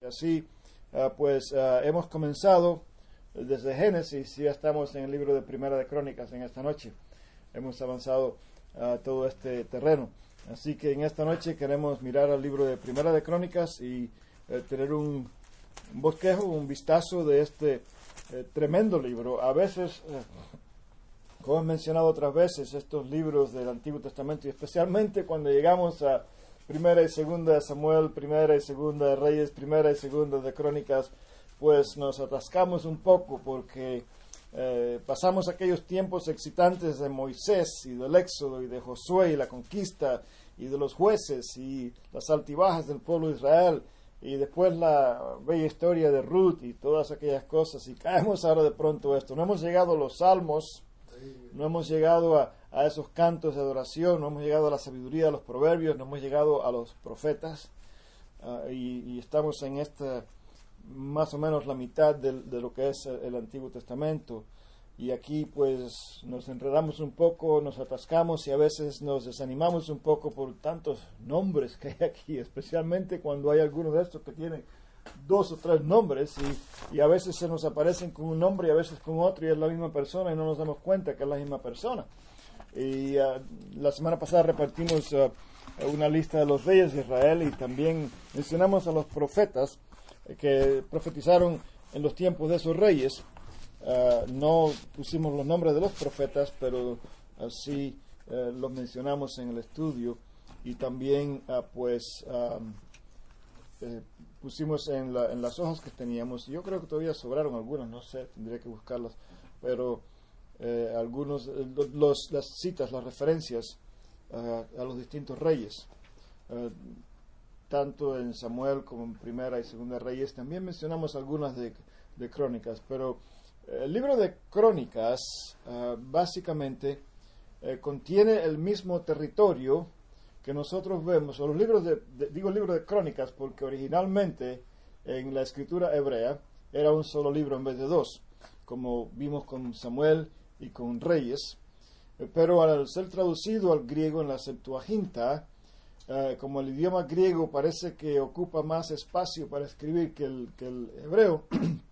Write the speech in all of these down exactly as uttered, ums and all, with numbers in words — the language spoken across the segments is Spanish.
Así, uh, pues uh, hemos comenzado desde Génesis y ya estamos en el libro de Primera de Crónicas en esta noche. Hemos avanzado uh, todo este terreno. Así que en esta noche queremos mirar al libro de Primera de Crónicas y uh, tener un, un bosquejo, un vistazo de este uh, tremendo libro. A veces, uh, como he mencionado otras veces, estos libros del Antiguo Testamento, y especialmente cuando llegamos a Primera y Segunda de Samuel, Primera y Segunda de Reyes, Primera y Segunda de Crónicas, pues nos atascamos un poco porque eh, pasamos aquellos tiempos excitantes de Moisés y del Éxodo y de Josué y la conquista y de los jueces y las altibajas del pueblo de Israel y después la bella historia de Ruth y todas aquellas cosas, y caemos ahora de pronto esto. No hemos llegado a los salmos, no hemos llegado a, a esos cantos de adoración, no hemos llegado a la sabiduría de los proverbios, no hemos llegado a los profetas, uh, y, y estamos en esta, más o menos la mitad de, de lo que es el, el Antiguo Testamento, y aquí pues nos enredamos un poco, nos atascamos y a veces nos desanimamos un poco por tantos nombres que hay aquí, especialmente cuando hay algunos de estos que tienen dos o tres nombres y, y a veces se nos aparecen con un nombre y a veces con otro y es la misma persona y no nos damos cuenta que es la misma persona. Y uh, la semana pasada repartimos uh, una lista de los reyes de Israel y también mencionamos a los profetas eh, que profetizaron en los tiempos de esos reyes. Uh, no pusimos los nombres de los profetas, pero así uh, los mencionamos en el estudio y también uh, pues um, eh, pusimos en, la, en las hojas que teníamos. Yo creo que todavía sobraron algunas, no sé, tendría que buscarlas, pero eh, algunos, eh, los, las citas, las referencias uh, a los distintos reyes, uh, tanto en Samuel como en Primera y Segunda Reyes. También mencionamos algunas de, de Crónicas, pero eh, el libro de Crónicas uh, básicamente eh, contiene el mismo territorio que nosotros vemos, o los libros de, de, digo libro de Crónicas porque originalmente en la escritura hebrea era un solo libro en vez de dos, como vimos con Samuel y con Reyes, pero al ser traducido al griego en la Septuaginta, eh, como el idioma griego parece que ocupa más espacio para escribir que el, que el hebreo,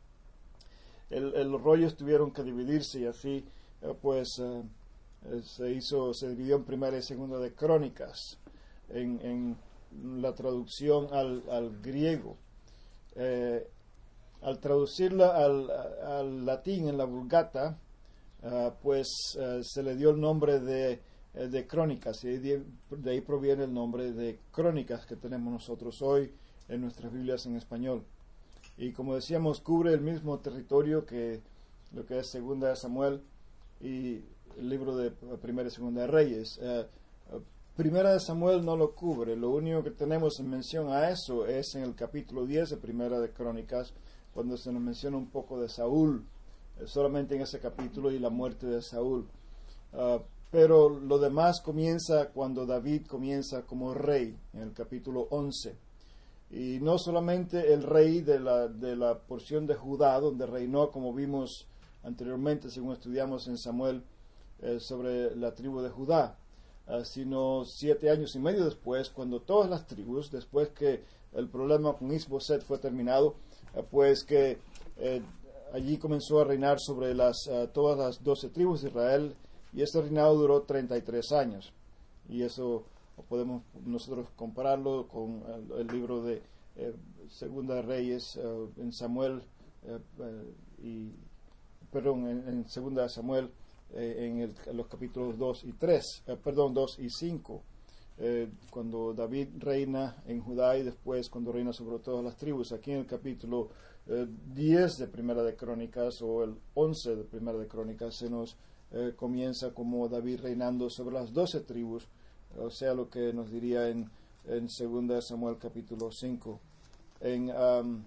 el, el, los rollos tuvieron que dividirse y así eh, pues eh, se hizo, se dividió en Primera y Segunda de Crónicas en, en la traducción al, al griego. Eh, al traducirla al, al latín en la Vulgata, uh, pues uh, se le dio el nombre de, de Crónicas, y de, de ahí proviene el nombre de Crónicas que tenemos nosotros hoy en nuestras Biblias en español. Y como decíamos, cubre el mismo territorio que lo que es Segunda de Samuel y el libro de Primera y Segunda de Reyes. Uh, Primera de Samuel no lo cubre, lo único que tenemos en mención a eso es en el capítulo diez de Primera de Crónicas, cuando se nos menciona un poco de Saúl, eh, solamente en ese capítulo, y la muerte de Saúl. Uh, pero lo demás comienza cuando David comienza como rey, en el capítulo once. Y no solamente el rey de la, de la porción de Judá, donde reinó, como vimos anteriormente, según estudiamos en Samuel, eh, sobre la tribu de Judá, uh, sino siete años y medio después, cuando todas las tribus, después que el problema con Isboset fue terminado, pues que eh, allí comenzó a reinar sobre las uh, todas las doce tribus de Israel, y ese reinado duró treinta y tres años, y eso podemos nosotros compararlo con el, el libro de eh, Segunda de Reyes, uh, en Samuel eh, eh, y perdón en, en Segunda de Samuel eh, en, el, en los capítulos dos y tres, eh, perdón dos y cinco. Eh, cuando David reina en Judá y después cuando reina sobre todas las tribus. Aquí en el capítulo eh, diez de Primera de Crónicas, o el once de Primera de Crónicas, se nos eh, comienza como David reinando sobre las doce tribus, o sea, lo que nos diría en, en Segunda de Samuel capítulo cinco. En, um,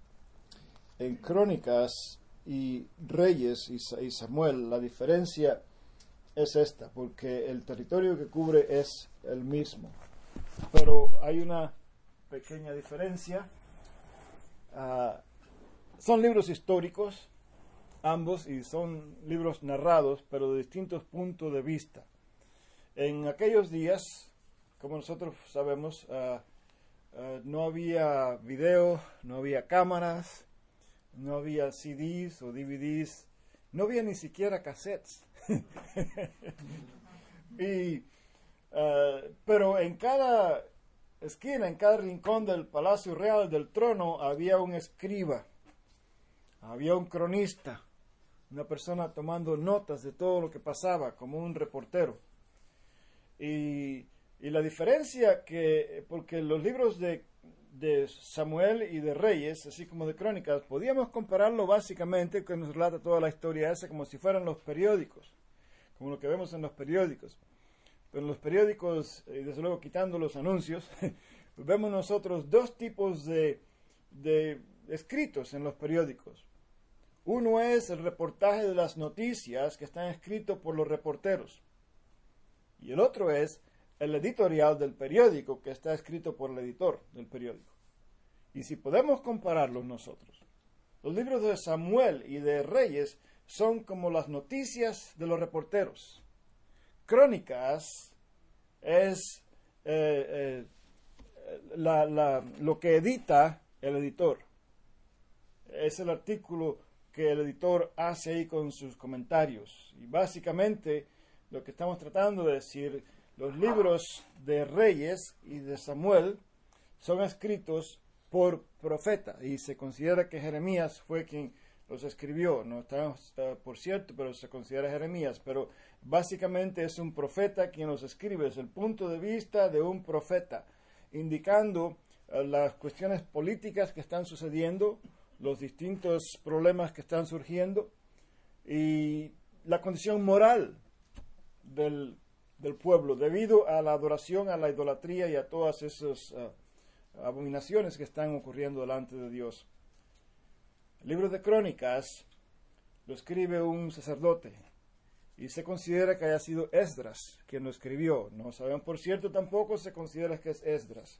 en Crónicas y Reyes y, y Samuel, la diferencia es esta, porque el territorio que cubre es el mismo, pero hay una pequeña diferencia. Uh, son libros históricos ambos, y son libros narrados, pero de distintos puntos de vista. En aquellos días, como nosotros sabemos, uh, Uh, no había video, no había cámaras, no había C Ds o D V Ds, no había ni siquiera cassettes. y, uh, pero en cada esquina, en cada rincón del Palacio Real, del trono, había un escriba, había un cronista, una persona tomando notas de todo lo que pasaba, como un reportero. Y, y la diferencia que, porque los libros de, de Samuel y de Reyes, así como de Crónicas, podíamos compararlo básicamente, que nos relata toda la historia esa, como si fueran los periódicos, como lo que vemos en los periódicos. Pero en los periódicos, y desde luego quitando los anuncios, vemos nosotros dos tipos de, de escritos en los periódicos. Uno es el reportaje de las noticias que están escritos por los reporteros. Y el otro es el editorial del periódico que está escrito por el editor del periódico. Y si podemos compararlos nosotros, los libros de Samuel y de Reyes son como las noticias de los reporteros. Crónicas es eh, eh, la, la, lo que edita el editor. Es el artículo que el editor hace ahí con sus comentarios. Y básicamente lo que estamos tratando de decir, los libros de Reyes y de Samuel son escritos por profeta, y se considera que Jeremías fue quien los escribió. No está uh, por cierto, pero se considera Jeremías. Pero básicamente es un profeta quien los escribe. Es el punto de vista de un profeta, indicando uh, las cuestiones políticas que están sucediendo, los distintos problemas que están surgiendo y la condición moral del, del pueblo debido a la adoración, a la idolatría y a todas esas uh, abominaciones que están ocurriendo delante de Dios. El libro de Crónicas lo escribe un sacerdote y se considera que haya sido Esdras quien lo escribió. No saben, por cierto, tampoco se considera que es Esdras.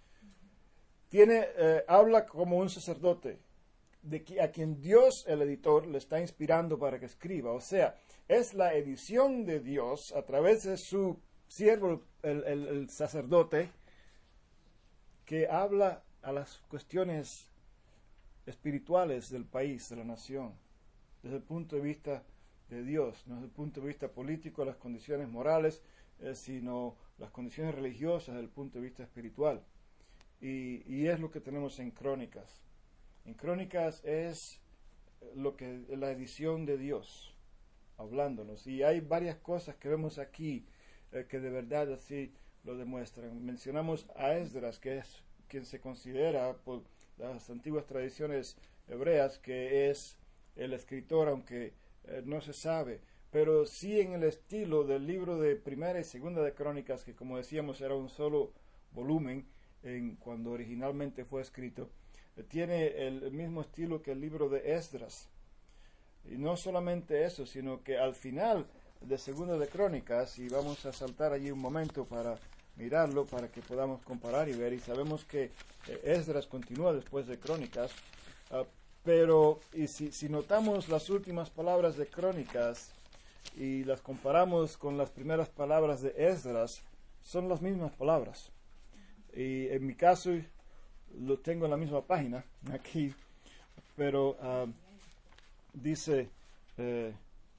Tiene, eh, habla como un sacerdote de qui- a quien Dios, el editor, le está inspirando para que escriba. O sea, es la edición de Dios a través de su siervo, el, el, el sacerdote, que habla a las cuestiones espirituales del país, de la nación, desde el punto de vista de Dios, no desde el punto de vista político, las condiciones morales, eh, sino las condiciones religiosas desde el punto de vista espiritual. Y, y es lo que tenemos en Crónicas. En Crónicas es lo que la edición de Dios, hablándonos. Y hay varias cosas que vemos aquí eh, que de verdad así lo demuestran. Mencionamos a Esdras, que es quien se considera por las antiguas tradiciones hebreas que es el escritor, aunque eh, no se sabe, pero sí en el estilo del libro de Primera y Segunda de Crónicas, que como decíamos era un solo volumen en, cuando originalmente fue escrito. Tiene el mismo estilo que el libro de Esdras. Y no solamente eso, sino que al final de Segunda de Crónicas, y vamos a saltar allí un momento para mirarlo, para que podamos comparar y ver, y sabemos que eh, Esdras continúa después de Crónicas, uh, pero y si, si notamos las últimas palabras de Crónicas y las comparamos con las primeras palabras de Esdras, son las mismas palabras. Y en mi caso lo tengo en la misma página aquí, pero uh, dice eh,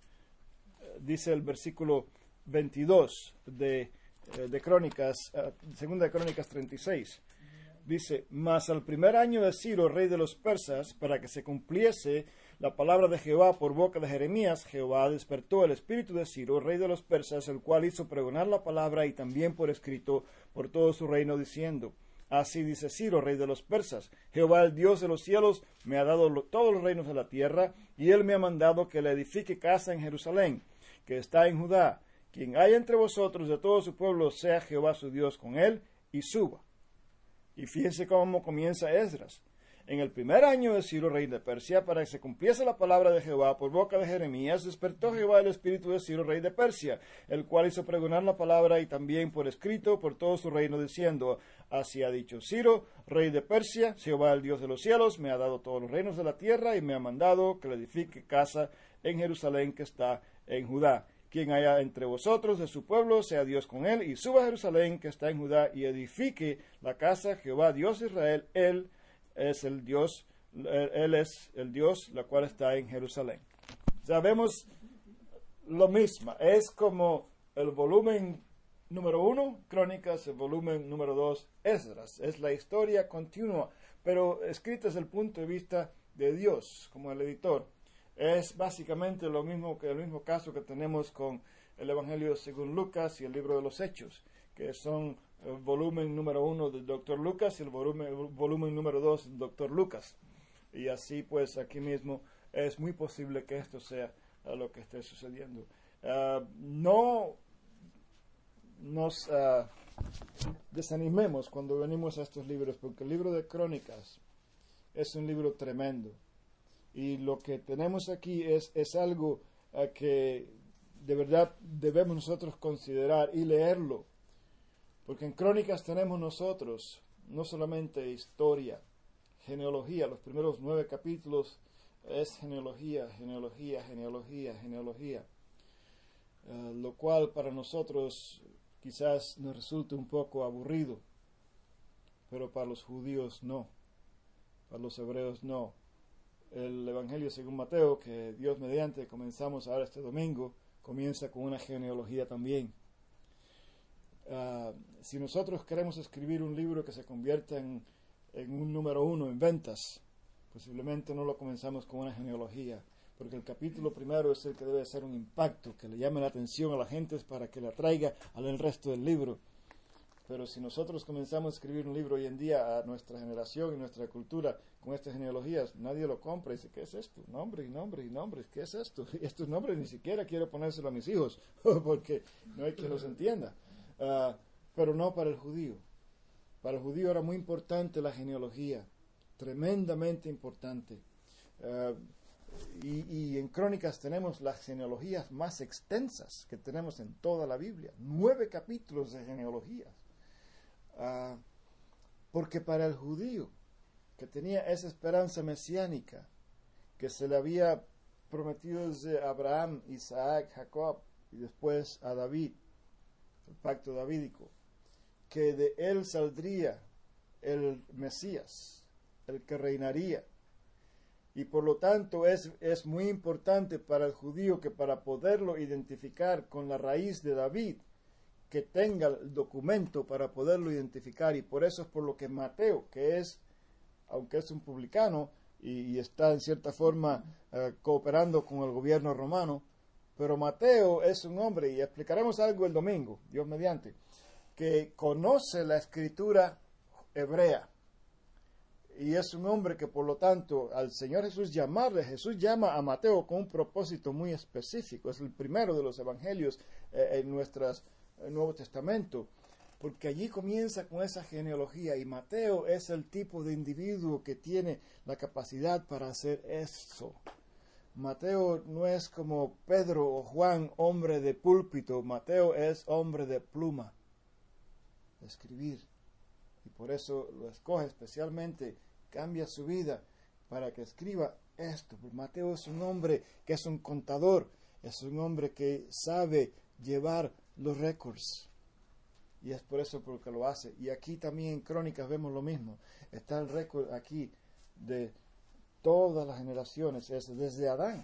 dice el versículo veintidós de, eh, de Crónicas, uh, segunda de Crónicas treinta y seis, dice: mas al primer año de Ciro, rey de los persas, para que se cumpliese la palabra de Jehová por boca de Jeremías, Jehová despertó el espíritu de Ciro, rey de los persas, el cual hizo pregonar la palabra y también por escrito por todo su reino, diciendo: así dice Ciro, rey de los persas: Jehová, el Dios de los cielos, me ha dado lo, todos los reinos de la tierra, y él me ha mandado que le edifique casa en Jerusalén, que está en Judá. Quien haya entre vosotros de todo su pueblo, sea Jehová su Dios con él, y suba. Y fíjense cómo comienza Esdras. En el primer año de Ciro, rey de Persia, para que se cumpliese la palabra de Jehová por boca de Jeremías, despertó Jehová el espíritu de Ciro, rey de Persia, el cual hizo pregonar la palabra y también por escrito por todo su reino, diciendo: así ha dicho Ciro, rey de Persia: Jehová, el Dios de los cielos, me ha dado todos los reinos de la tierra y me ha mandado que le edifique casa en Jerusalén, que está en Judá. quien haya entre vosotros de su pueblo, sea Dios con él, y suba a Jerusalén, que está en Judá, y edifique la casa de Jehová, Dios de Israel. Él es el Dios, él es el Dios, la cual está en Jerusalén. Sabemos lo mismo, es como el volumen número uno, Crónicas, el volumen número dos, Esdras. Es la historia continua, pero escrita desde el punto de vista de Dios, como el editor. Es básicamente lo mismo que el mismo caso que tenemos con el Evangelio según Lucas y el libro de los Hechos, que son el volumen número uno del doctor Lucas y el volumen, el volumen número dos del doctor Lucas. Y así pues aquí mismo es muy posible que esto sea uh, lo que esté sucediendo. Uh, no nos uh, desanimemos cuando venimos a estos libros, porque el libro de Crónicas es un libro tremendo. Y lo que tenemos aquí es, es algo uh, que de verdad debemos nosotros considerar y leerlo. Porque en Crónicas tenemos nosotros no solamente historia, genealogía. Los primeros nueve capítulos es genealogía, genealogía, genealogía, genealogía. Uh, lo cual para nosotros quizás nos resulte un poco aburrido, pero para los judíos no, para los hebreos no. El Evangelio según Mateo, que Dios mediante comenzamos ahora este domingo, comienza con una genealogía también. Uh, si nosotros queremos escribir un libro que se convierta en, en un número uno en ventas, posiblemente no lo comenzamos con una genealogía, porque el capítulo primero es el que debe ser un impacto, que le llame la atención a la gente para que le atraiga al resto del libro. Pero si nosotros comenzamos a escribir un libro hoy en día a nuestra generación y nuestra cultura con estas genealogías, nadie lo compra y dice, ¿qué es esto? Nombre y nombre y nombres, ¿qué es esto? Y estos nombres ni siquiera quiero ponérselo a mis hijos, porque no hay quien los entienda. Uh, pero no para el judío. Para el judío era muy importante la genealogía, tremendamente importante. Uh, Y, y en Crónicas tenemos las genealogías más extensas que tenemos en toda la Biblia. Nueve capítulos de genealogías. Uh, porque para el judío, que tenía esa esperanza mesiánica, que se le había prometido desde Abraham, Isaac, Jacob, y después a David, el pacto davídico, que de él saldría el Mesías, el que reinaría. Y por lo tanto es, es muy importante para el judío que para poderlo identificar con la raíz de David, que tenga el documento para poderlo identificar. Y por eso es por lo que Mateo, que es, aunque es un publicano y, y está en cierta forma uh, cooperando con el gobierno romano, pero Mateo es un hombre, y explicaremos algo el domingo, Dios mediante, que conoce la escritura hebrea. Y es un hombre que, por lo tanto, al Señor Jesús llamarle, Jesús llama a Mateo con un propósito muy específico. Es el primero de los evangelios eh, en nuestro Nuevo Testamento, porque allí comienza con esa genealogía. Y Mateo es el tipo de individuo que tiene la capacidad para hacer eso. Mateo no es como Pedro o Juan, hombre de púlpito. Mateo es hombre de pluma, de escribir. Y por eso lo escoge especialmente, cambia su vida para que escriba esto. Porque Mateo es un hombre que es un contador, es un hombre que sabe llevar los récords. Y es por eso por que lo hace. Y aquí también en Crónicas vemos lo mismo. Está el récord aquí de todas las generaciones, es desde Adán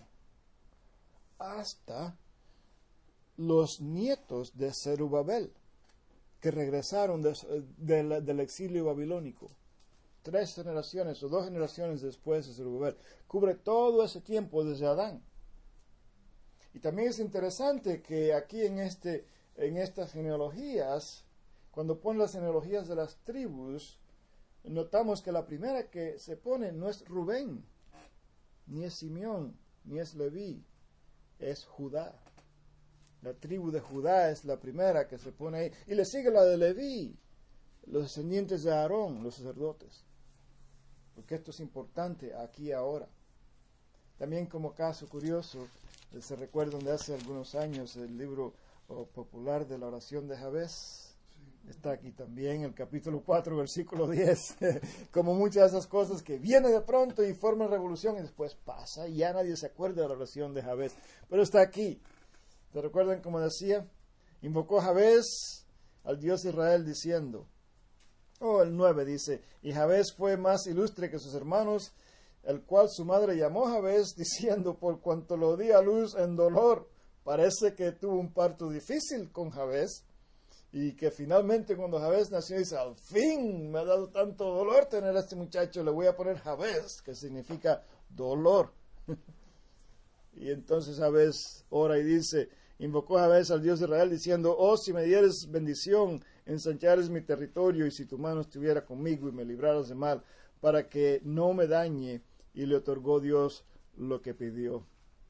hasta los nietos de Zerubabel, que regresaron de, de, del exilio babilónico. Tres generaciones o dos generaciones después de Zerubabel. Cubre todo ese tiempo desde Adán. Y también es interesante que aquí en, este, en estas genealogías, cuando ponen las genealogías de las tribus, notamos que la primera que se pone no es Rubén, ni es Simeón, ni es Leví, es Judá. La tribu de Judá es la primera que se pone ahí. Y le sigue la de Leví, los descendientes de Aarón, los sacerdotes. Porque esto es importante aquí ahora. También como caso curioso, se recuerdan de hace algunos años el libro oh, popular de la oración de Jabez. Está aquí también el capítulo cuatro, versículo diez. Como muchas de esas cosas que viene de pronto y forma revolución y después pasa y ya nadie se acuerda de la oración de Jabez. Pero está aquí. ¿Se recuerdan como decía? Invocó Jabez al Dios de Israel diciendo, oh, el nueve dice, y Jabez fue más ilustre que sus hermanos, el cual su madre llamó Jabez diciendo, por cuanto lo di a luz en dolor. Parece que tuvo un parto difícil con Jabez y que finalmente cuando Jabez nació dice, al fin me ha dado tanto dolor tener a este muchacho, le voy a poner Jabez, que significa dolor. Y entonces Jabez ora y dice, invocó Jabez al Dios de Israel diciendo, oh, si me dieres bendición, ensanchares mi territorio y si tu mano estuviera conmigo y me libraras de mal, para que no me dañe, y le otorgó Dios lo que pidió.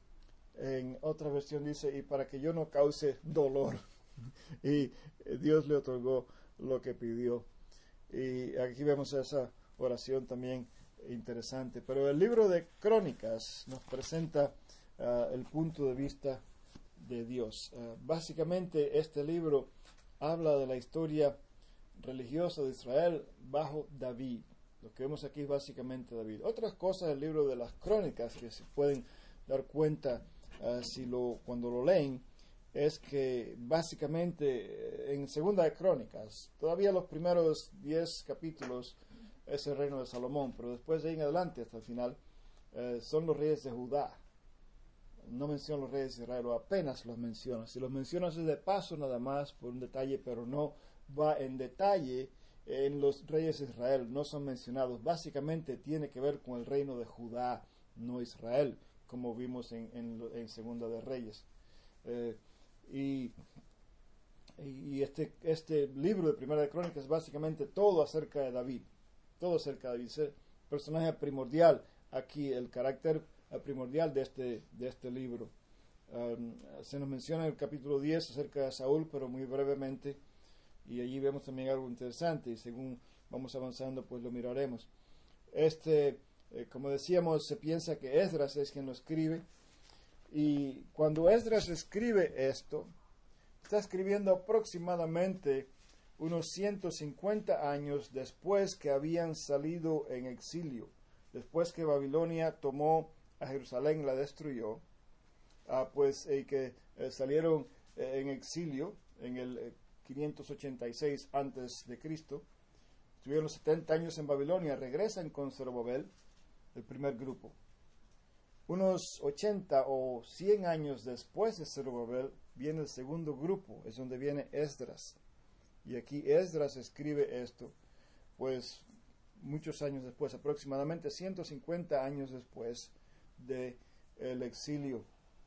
En otra versión dice, y para que yo no cause dolor. Y Dios le otorgó lo que pidió. Y aquí vemos esa oración también interesante. Pero el libro de Crónicas nos presenta uh, el punto de vista de Dios. Uh, básicamente este libro habla de la historia religiosa de Israel bajo David. Lo que vemos aquí es básicamente David. Otras cosas del libro de las Crónicas que se pueden dar cuenta uh, si lo, cuando lo leen, es que básicamente en Segunda de Crónicas, todavía los primeros diez capítulos es el reino de Salomón, pero después de ahí en adelante hasta el final eh, son los reyes de Judá. No menciona los reyes de Israel, o apenas los menciona. Si los mencionas es de paso nada más, por un detalle, pero no va en detalle en los reyes de Israel, no son mencionados. Básicamente tiene que ver con el reino de Judá, no Israel, como vimos en, en, en Segunda de Reyes. Eh, y y este, este libro de Primera de Crónicas es básicamente todo acerca de David. Todo acerca de David. Es el personaje primordial aquí, el carácter primordial de este, de este libro. Um, se nos menciona en el capítulo diez acerca de Saúl, pero muy brevemente. Y allí vemos también algo interesante. Y según vamos avanzando, pues lo miraremos. Este, eh, como decíamos, se piensa que Esdras es quien lo escribe. Y cuando Esdras escribe esto, está escribiendo aproximadamente unos ciento cincuenta años después que habían salido en exilio, después que Babilonia tomó a Jerusalén, la destruyó, ah, pues eh, que eh, salieron eh, en exilio en el eh, quinientos ochenta y seis antes de Cristo, estuvieron setenta años en Babilonia, regresan con Zorobabel, el primer grupo. Unos ochenta o cien años después de Zorobabel viene el segundo grupo, es donde viene Esdras. Y aquí Esdras escribe esto, pues muchos años después, aproximadamente ciento cincuenta años después del exilio.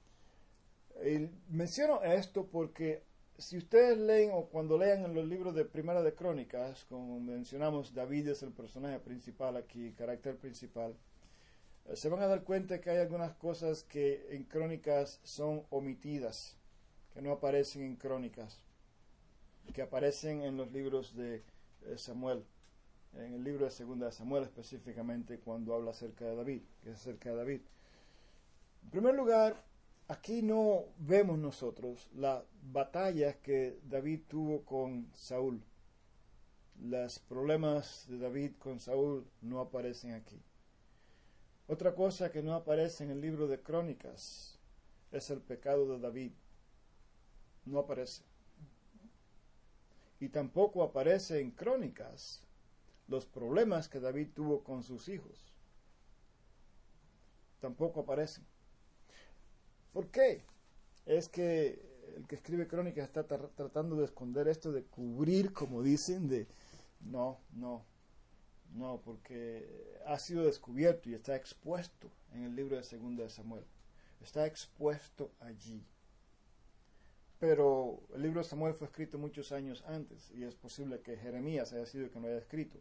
Y menciono esto porque si ustedes leen o cuando lean en los libros de Primera de Crónicas, como mencionamos, David es el personaje principal aquí, el carácter principal, se van a dar cuenta que hay algunas cosas que en Crónicas son omitidas, que no aparecen en Crónicas, que aparecen en los libros de Samuel, en el libro de Segunda de Samuel específicamente, cuando habla acerca de David, que es acerca de David. En primer lugar, aquí no vemos nosotros las batallas que David tuvo con Saúl. Los problemas de David con Saúl no aparecen aquí. Otra cosa que no aparece en el libro de Crónicas es el pecado de David. No aparece. Y tampoco aparece en Crónicas los problemas que David tuvo con sus hijos. Tampoco aparecen. ¿Por qué? Es que el que escribe Crónicas está tra- tratando de esconder esto, de cubrir, como dicen, de... No, no. No, porque ha sido descubierto y está expuesto en el libro de Segunda de Samuel. Está expuesto allí. Pero el libro de Samuel fue escrito muchos años antes y es posible que Jeremías haya sido el que no haya escrito.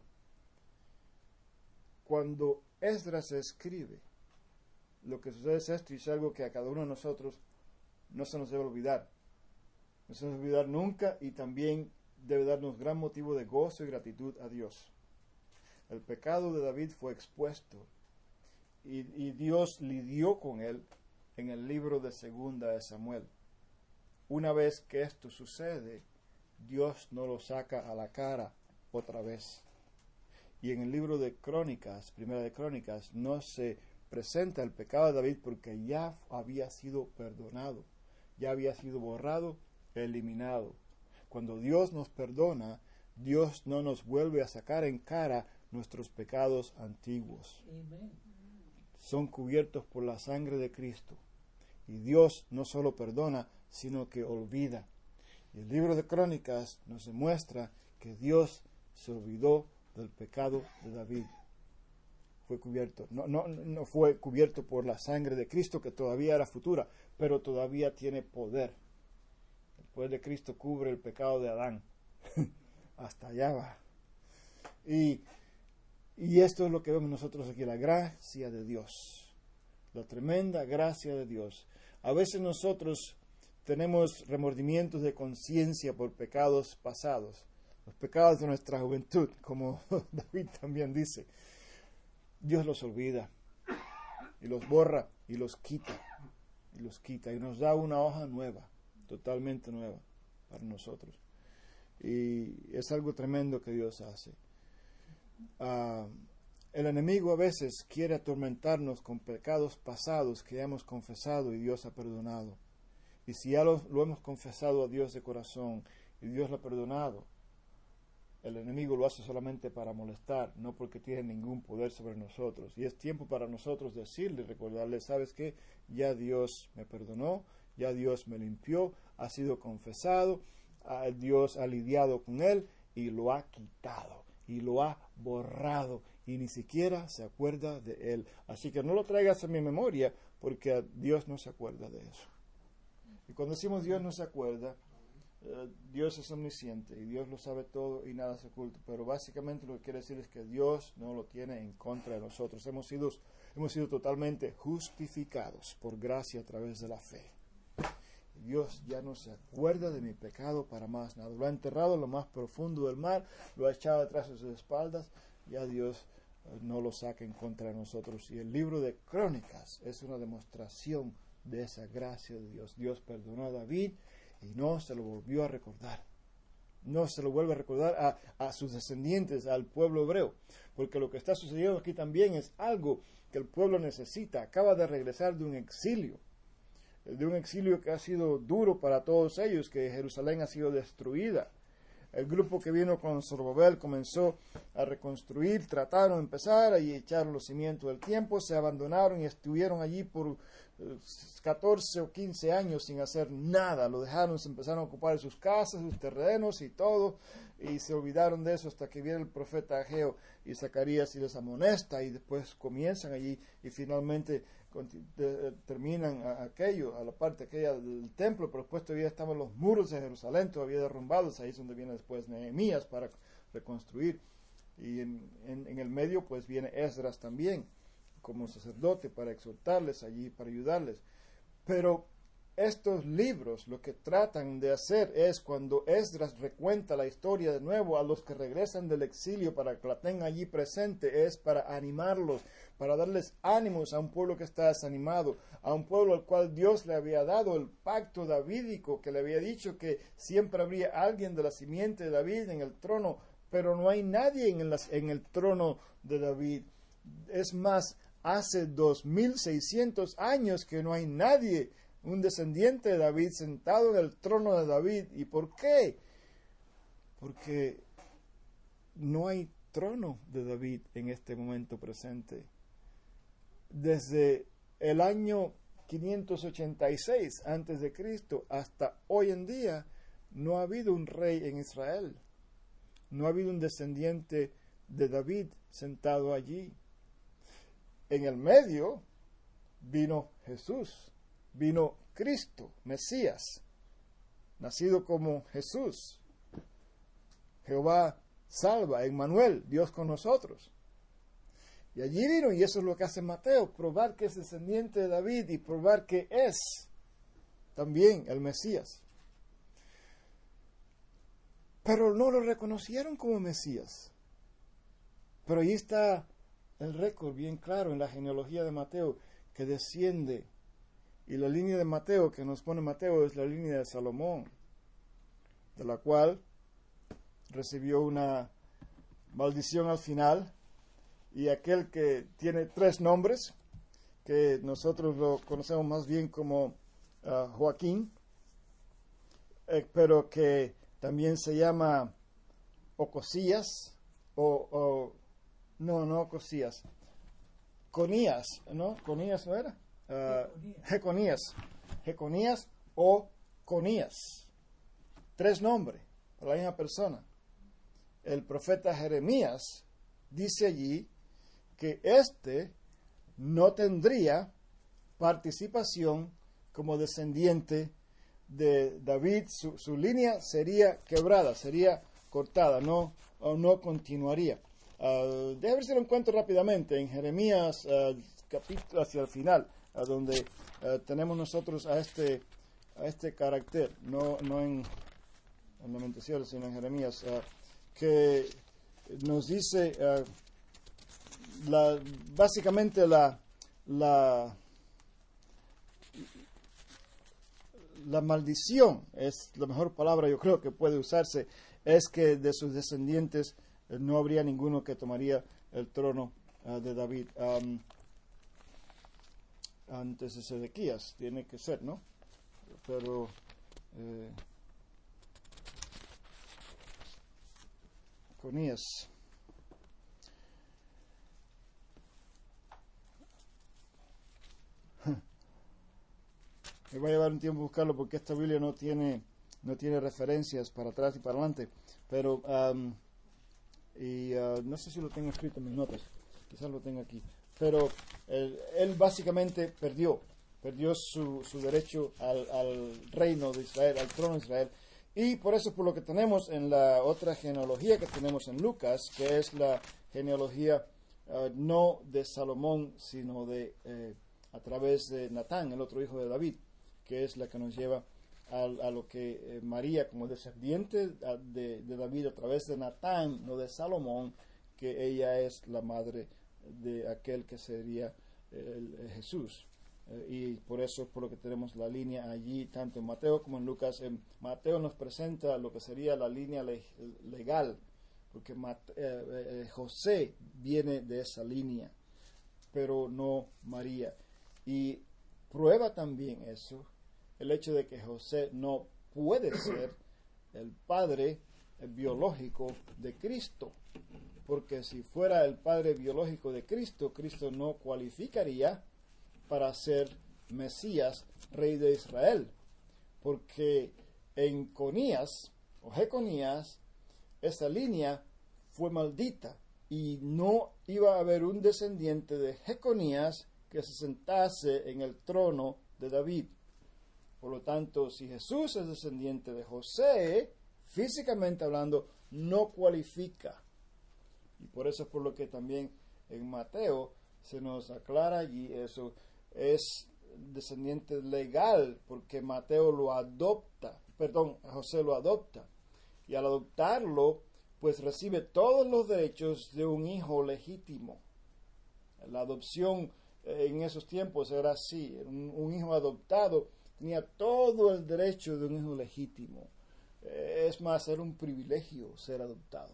Cuando Esdras se escribe, lo que sucede es esto, y es algo que a cada uno de nosotros no se nos debe olvidar. No se nos debe olvidar nunca, y también debe darnos gran motivo de gozo y gratitud a Dios. El pecado de David fue expuesto y, y Dios lidió con él en el libro de Segunda de Samuel. Una vez que esto sucede, Dios no lo saca a la cara otra vez. Y en el libro de Crónicas, Primera de Crónicas, no se presenta el pecado de David porque ya había sido perdonado. ya había sido borrado, eliminado. Cuando Dios nos perdona, Dios no nos vuelve a sacar en cara nuestros pecados antiguos. Amen. Son cubiertos por la sangre de Cristo. Y Dios no solo perdona, sino que olvida. Y el libro de Crónicas nos demuestra que Dios se olvidó del pecado de David. Fue cubierto, no, no, no fue cubierto por la sangre de Cristo, que todavía era futura, pero todavía tiene poder. El poder de Cristo cubre el pecado de Adán. Hasta allá va. Y, y esto es lo que vemos nosotros aquí, la gracia de Dios. La tremenda gracia de Dios. A veces nosotros tenemos remordimientos de conciencia por pecados pasados, los pecados de nuestra juventud, como David también dice. Dios los olvida y los borra y los quita y los quita y nos da una hoja nueva, totalmente nueva para nosotros. Y es algo tremendo que Dios hace. Uh, el enemigo a veces quiere atormentarnos con pecados pasados que ya hemos confesado y Dios ha perdonado. Y si ya lo, lo hemos confesado a Dios de corazón y Dios lo ha perdonado, el enemigo lo hace solamente para molestar, no porque tiene ningún poder sobre nosotros. Y es tiempo para nosotros decirle, recordarle, ¿sabes qué? Ya Dios me perdonó, ya Dios me limpió, ha sido confesado, Dios ha lidiado con él y lo ha quitado y lo ha borrado y ni siquiera se acuerda de él. Así que no lo traigas a mi memoria porque Dios no se acuerda de eso. Y cuando decimos Dios no se acuerda, Uh, Dios es omnisciente y Dios lo sabe todo y nada se oculta, pero básicamente lo que quiere decir es que Dios no lo tiene en contra de nosotros. Hemos sido, hemos sido totalmente justificados por gracia a través de la fe. Dios ya no se acuerda de mi pecado para más nada. Lo ha enterrado en lo más profundo del mar, lo ha echado atrás de sus espaldas, ya Dios uh, no lo saca en contra de nosotros. Y el libro de Crónicas es una demostración de esa gracia de Dios. Dios perdonó a David y no se lo volvió a recordar. No se lo vuelve a recordar a, a sus descendientes, al pueblo hebreo. Porque lo que está sucediendo aquí también es algo que el pueblo necesita. Acaba de regresar de un exilio. De un exilio que ha sido duro para todos ellos, que Jerusalén ha sido destruida. El grupo que vino con Zorobabel comenzó a reconstruir, trataron de empezar y echaron los cimientos del tiempo, se abandonaron y estuvieron allí por catorce o quince años sin hacer nada. Lo dejaron, se empezaron a ocupar sus casas, sus terrenos y todo, y se olvidaron de eso hasta que viene el profeta Ageo y Zacarías y les amonesta, y después comienzan allí y finalmente terminan aquello, a la parte aquella del templo, pero después todavía estaban los muros de Jerusalén todavía derrumbados. Ahí es donde viene después Nehemías para reconstruir, y en, en, en el medio pues viene Esdras también como sacerdote para exhortarles allí, para ayudarles. Pero estos libros lo que tratan de hacer es, cuando Esdras recuenta la historia de nuevo a los que regresan del exilio para que la tengan allí presente, es para animarlos, para darles ánimos a un pueblo que está desanimado, a un pueblo al cual Dios le había dado el pacto davídico, que le había dicho que siempre habría alguien de la simiente de David en el trono, pero no hay nadie en el, en el trono de David. Es más, hace dos mil seiscientos años que no hay nadie, un descendiente de David sentado en el trono de David. ¿Y por qué? Porque no hay trono de David en este momento presente. Desde el año quinientos ochenta y seis antes de Cristo hasta hoy en día no ha habido un rey en Israel. No ha habido un descendiente de David sentado allí. En el medio vino Jesús, vino Cristo, Mesías, nacido como Jesús. Jehová salva, Emmanuel, Dios con nosotros. Y allí vino, y eso es lo que hace Mateo, probar que es descendiente de David y probar que es también el Mesías. Pero no lo reconocieron como Mesías. Pero ahí está el récord bien claro en la genealogía de Mateo, que desciende. Y la línea de Mateo que nos pone Mateo es la línea de Salomón, de la cual recibió una maldición al final. Y aquel que tiene tres nombres, que nosotros lo conocemos más bien como uh, Joaquín, eh, pero que también se llama Ocosías, o, o no, no Ocosías, Conías, ¿no? Conías no era, uh, Jeconías, Jeconías o Conías, tres nombres para la misma persona. El profeta Jeremías dice allí que éste no tendría participación como descendiente de David, su, su línea sería quebrada, sería cortada, no, no continuaría. Uh, déjame ver si lo encuentro rápidamente en Jeremías, uh, capítulo hacia el final, uh, donde uh, tenemos nosotros a este a este carácter, no, no en, en Lamentaciones, sino en Jeremías, uh, que nos dice uh, la, básicamente la, la la maldición, es la mejor palabra yo creo que puede usarse, es que de sus descendientes eh, no habría ninguno que tomaría el trono uh, de David. Um, antes de Sedequías, tiene que ser, ¿no? Pero eh, Conías. Me va a llevar un tiempo buscarlo porque esta Biblia no tiene no tiene referencias para atrás y para adelante, pero um, y uh, no sé si lo tengo escrito en mis notas, quizás lo tenga aquí, pero él, él básicamente perdió perdió su, su derecho al, al reino de Israel, al trono de Israel, y por eso por lo que tenemos en la otra genealogía que tenemos en Lucas, que es la genealogía uh, no de Salomón, sino de eh, a través de Natán, el otro hijo de David, que es la que nos lleva a, a lo que eh, María, como descendiente de, de David a través de Natán, no de Salomón, que ella es la madre de aquel que sería el, el Jesús. Eh, y por eso es por lo que tenemos la línea allí, tanto en Mateo como en Lucas. En Mateo nos presenta lo que sería la línea le, legal, porque Mate, eh, eh, José viene de esa línea, pero no María. Y prueba también eso, el hecho de que José no puede ser el padre biológico de Cristo, porque si fuera el padre biológico de Cristo, Cristo no cualificaría para ser Mesías, rey de Israel, porque en Conías o Jeconías esa línea fue maldita y no iba a haber un descendiente de Jeconías que se sentase en el trono de David. Por lo tanto, si Jesús es descendiente de José, físicamente hablando, no cualifica. Y por eso es por lo que también en Mateo se nos aclara allí eso. Es descendiente legal, porque Mateo lo adopta, perdón, José lo adopta. Y al adoptarlo, pues recibe todos los derechos de un hijo legítimo. La adopción en esos tiempos era así, un, un hijo adoptado tenía todo el derecho de un hijo legítimo. Es más, era un privilegio ser adoptado,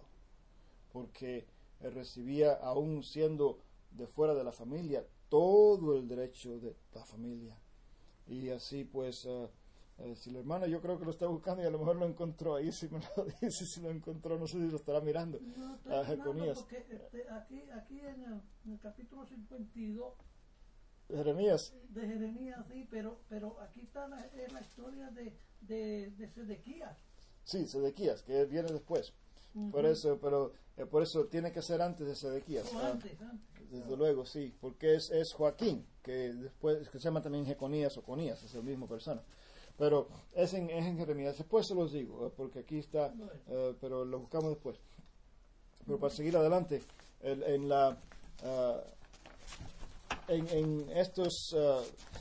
porque recibía, aún siendo de fuera de la familia, todo el derecho de la familia. Y así pues, uh, uh, si el hermano yo creo que lo está buscando y a lo mejor lo encontró ahí, si me lo dice, si lo encontró, no sé si lo estará mirando. No, a Jeconías. Porque este, aquí, aquí en el, en el capítulo cincuenta y dos Jeremías. de Jeremías, sí, pero, pero aquí está la, es la historia de, de, de Sedequías. Sí, Sedequías, que viene después. Uh-huh. Por eso, pero eh, por eso tiene que ser antes de Sedequías. Oh, antes, ah, antes. Desde oh. luego, sí, porque es, es Joaquín, que después que se llama también Jeconías o Conías, es el mismo persona. Pero es en, es en Jeremías. Después se los digo, porque aquí está, uh, pero lo buscamos después. Pero uh-huh. Para seguir adelante, el, en la uh, en, en estos uh,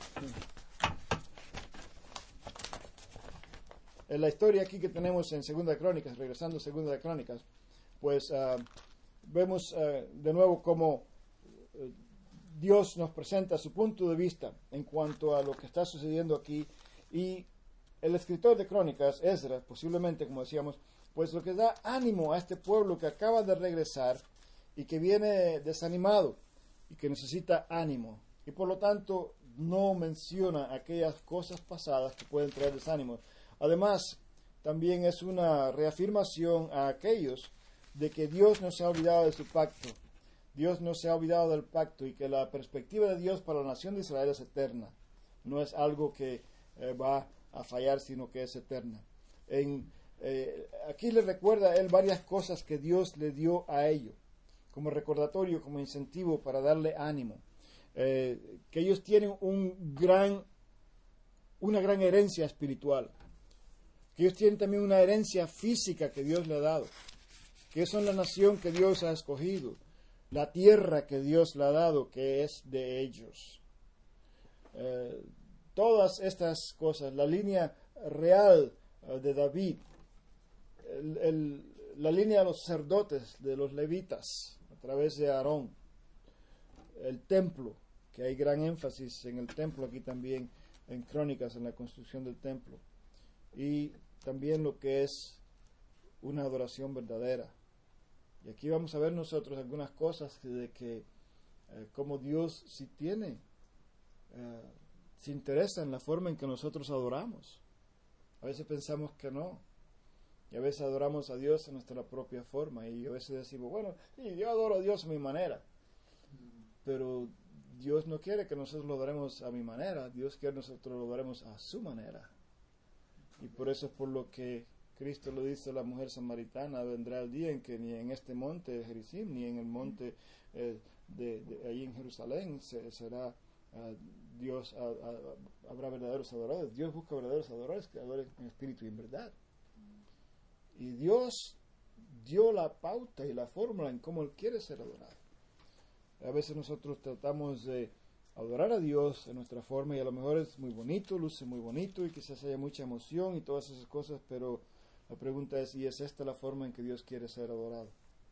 en la historia aquí que tenemos en Segunda de Crónicas, regresando a Segunda de Crónicas, pues uh, vemos uh, de nuevo cómo uh, Dios nos presenta su punto de vista en cuanto a lo que está sucediendo aquí, y el escritor de Crónicas, Esdras, posiblemente, como decíamos, pues lo que da ánimo a este pueblo que acaba de regresar y que viene desanimado y que necesita ánimo, y por lo tanto no menciona aquellas cosas pasadas que pueden traer desánimo. Además, también es una reafirmación a aquellos de que Dios no se ha olvidado de su pacto. Dios no se ha olvidado del pacto y que la perspectiva de Dios para la nación de Israel es eterna. No es algo que eh, va a fallar, sino que es eterna. En, eh, aquí le recuerda a él varias cosas que Dios le dio a ellos, como recordatorio, como incentivo para darle ánimo. Eh, que ellos tienen un gran, una gran herencia espiritual. Que ellos tienen también una herencia física que Dios le ha dado. Que ellos son la nación que Dios ha escogido. La tierra que Dios le ha dado, que es de ellos. Eh, todas estas cosas, la línea real uh, de David, el, el, la línea de los sacerdotes, de los levitas, a través de Aarón, el templo, que hay gran énfasis en el templo aquí también, en Crónicas, en la construcción del templo, y también lo que es una adoración verdadera. Y aquí vamos a ver nosotros algunas cosas de que, eh, como Dios sí tiene, eh, se interesa en la forma en que nosotros adoramos. A veces pensamos que no. Y a veces adoramos a Dios en nuestra propia forma. Y a veces decimos, bueno, sí, yo adoro a Dios a mi manera. Pero Dios no quiere que nosotros lo adoremos a mi manera. Dios quiere que nosotros lo adoremos a su manera. Y por eso es por lo que Cristo lo dice a la mujer samaritana: vendrá el día en que ni en este monte de Gerizim, ni en el monte eh, de, de ahí en Jerusalén se, será uh, Dios, uh, uh, habrá verdaderos adoradores. Dios busca verdaderos adoradores que adoren en espíritu y en verdad. Y Dios dio la pauta y la fórmula en cómo Él quiere ser adorado. A veces nosotros tratamos de adorar a Dios en nuestra forma y a lo mejor es muy bonito, luce muy bonito y quizás haya mucha emoción y todas esas cosas, pero la pregunta es, ¿y es esta la forma en que Dios quiere ser adorado?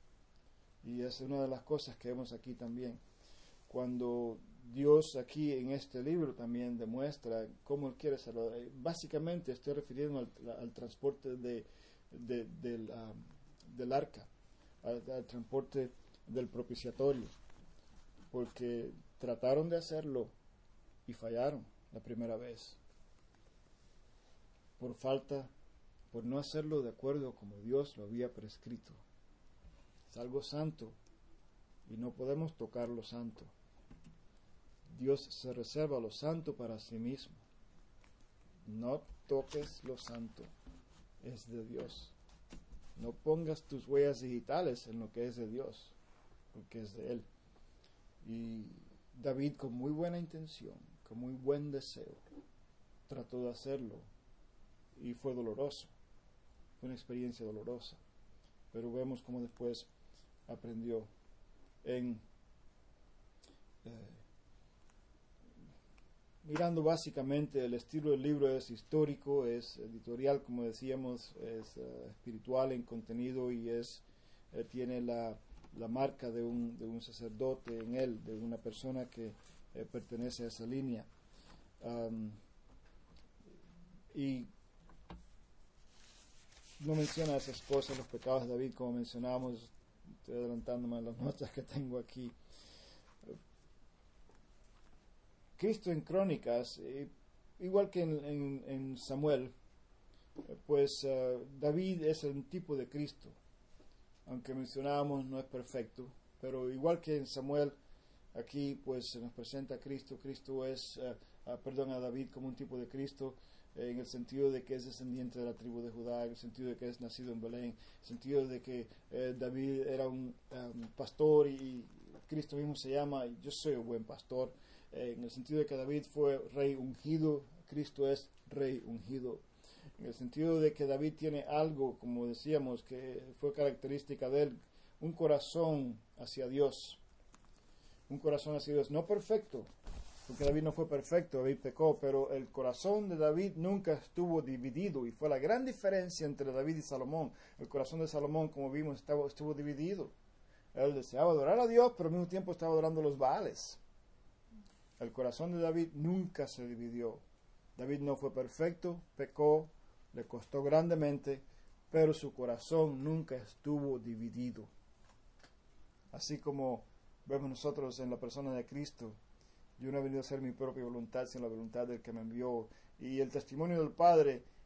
Y es una de las cosas que vemos aquí también. Cuando Dios aquí en este libro también demuestra cómo Él quiere ser adorado. Básicamente estoy refiriendo al, al transporte de, de, del, um, del arca, al, al transporte del propiciatorio. Porque trataron de hacerlo y fallaron la primera vez. Por falta por no hacerlo de acuerdo como Dios lo había prescrito. Es algo santo y no podemos tocar lo santo. Dios se reserva lo santo para sí mismo. No toques lo santo, es de Dios. No pongas tus huellas digitales en lo que es de Dios, porque es de Él. Y David, con muy buena intención, con muy buen deseo, trató de hacerlo y fue doloroso. Fue una experiencia dolorosa, pero vemos cómo después aprendió. En eh, mirando básicamente el estilo del libro es histórico, es editorial, como decíamos, es uh, espiritual en contenido y es eh, tiene la, la marca de un, de un sacerdote en él, de una persona que eh, pertenece a esa línea. Um, y no menciona esas cosas, los pecados de David, como mencionábamos. Estoy adelantándome a las notas que tengo aquí. Cristo en Crónicas, eh, igual que en, en, en Samuel, eh, pues uh, David es el tipo de Cristo. Aunque mencionábamos no es perfecto, pero igual que en Samuel, aquí pues se nos presenta a Cristo. Cristo es, uh, uh, perdón, a David como un tipo de Cristo, en el sentido de que es descendiente de la tribu de Judá, en el sentido de que es nacido en Belén, en el sentido de que eh, David era un um, pastor y Cristo mismo se llama yo soy un buen pastor, eh, en el sentido de que David fue rey ungido, Cristo es rey ungido, en el sentido de que David tiene algo, como decíamos, que fue característica de él, un corazón hacia Dios, un corazón hacia Dios, no perfecto, porque David no fue perfecto, David pecó, pero el corazón de David nunca estuvo dividido, y fue la gran diferencia entre David y Salomón. El corazón de Salomón, como vimos, estaba, estuvo dividido. Él deseaba adorar a Dios, pero al mismo tiempo estaba adorando los Baales. El corazón de David nunca se dividió. David no fue perfecto, pecó, le costó grandemente, pero su corazón nunca estuvo dividido. Así como vemos nosotros en la persona de Cristo, yo no he venido a hacer mi propia voluntad, sino la voluntad del que me envió. Y el testimonio del Padre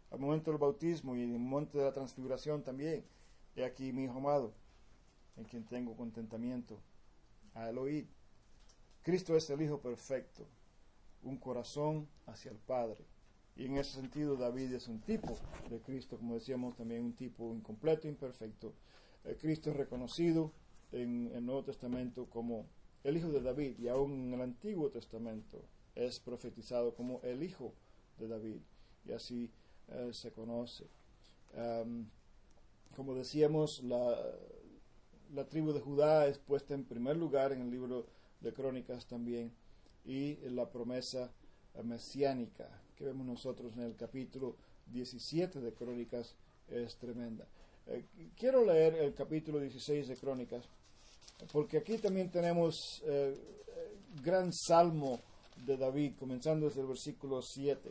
al momento del bautismo y en el momento de la transfiguración también. He aquí mi Hijo amado, en quien tengo contentamiento. A él oíd. Cristo es el Hijo perfecto, un corazón hacia el Padre. Y en ese sentido David es un tipo de Cristo, como decíamos, también un tipo incompleto, imperfecto. Eh, Cristo es reconocido en el Nuevo Testamento como el Hijo de David, y aún en el Antiguo Testamento es profetizado como el Hijo de David, y así eh, se conoce. Um, como decíamos, la, la tribu de Judá es puesta en primer lugar en el libro de Crónicas también, y la promesa mesiánica que vemos nosotros en el capítulo diecisiete de Crónicas es tremenda. Eh, quiero leer el capítulo dieciséis de Crónicas, porque aquí también tenemos eh, gran salmo de David, comenzando desde el versículo siete.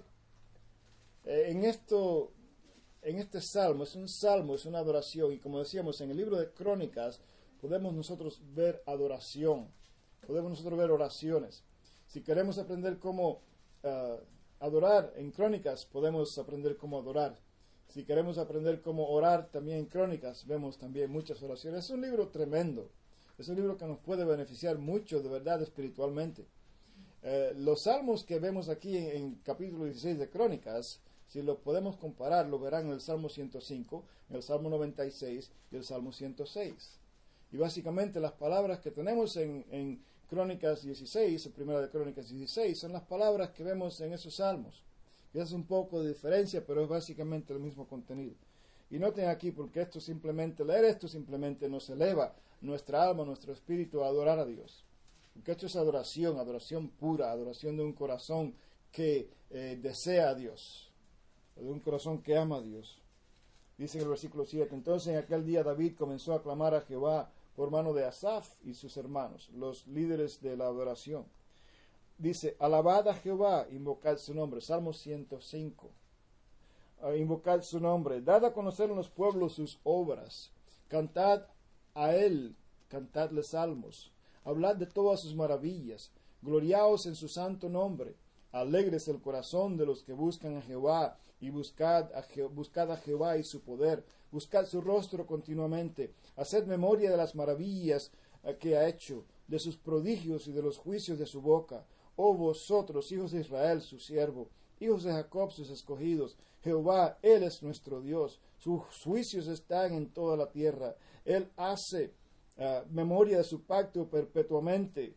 Eh, en esto, en este salmo, es un salmo, es una adoración, y como decíamos, en el libro de Crónicas podemos nosotros ver adoración, podemos nosotros ver oraciones. Si queremos aprender cómo uh, adorar en Crónicas, podemos aprender cómo adorar. Si queremos aprender cómo orar también en Crónicas, vemos también muchas oraciones. Es un libro tremendo. Es un libro que nos puede beneficiar mucho, de verdad, espiritualmente. Eh, los salmos que vemos aquí en, en capítulo dieciséis de Crónicas, si los podemos comparar, lo verán en el Salmo ciento cinco, en el Salmo noventa y seis y el Salmo ciento seis. Y básicamente las palabras que tenemos en, en Crónicas dieciséis, en Primera de Crónicas dieciséis, son las palabras que vemos en esos salmos. Y es un poco de diferencia, pero es básicamente el mismo contenido. Y noten aquí, porque esto simplemente, leer esto simplemente nos eleva nuestra alma, nuestro espíritu a adorar a Dios. Porque esto es adoración, adoración pura, adoración de un corazón que eh, desea a Dios, de un corazón que ama a Dios. Dice en el versículo siete, entonces en aquel día David comenzó a clamar a Jehová por mano de Asaf y sus hermanos, los líderes de la adoración. Dice, alabad a Jehová, invocad su nombre. Salmo ciento cinco. Uh, invocad su nombre, dad a conocer en los pueblos sus obras, cantad a él, cantadle salmos, hablad de todas sus maravillas, gloriaos en su santo nombre, alegres el corazón de los que buscan a Jehová, y buscad a, Je- buscad a Jehová y su poder, buscad su rostro continuamente, haced memoria de las maravillas uh, que ha hecho, de sus prodigios y de los juicios de su boca, oh vosotros, hijos de Israel, su siervo, hijos de Jacob, sus escogidos. Jehová, Él es nuestro Dios. Sus juicios están en toda la tierra. Él hace uh, memoria de su pacto perpetuamente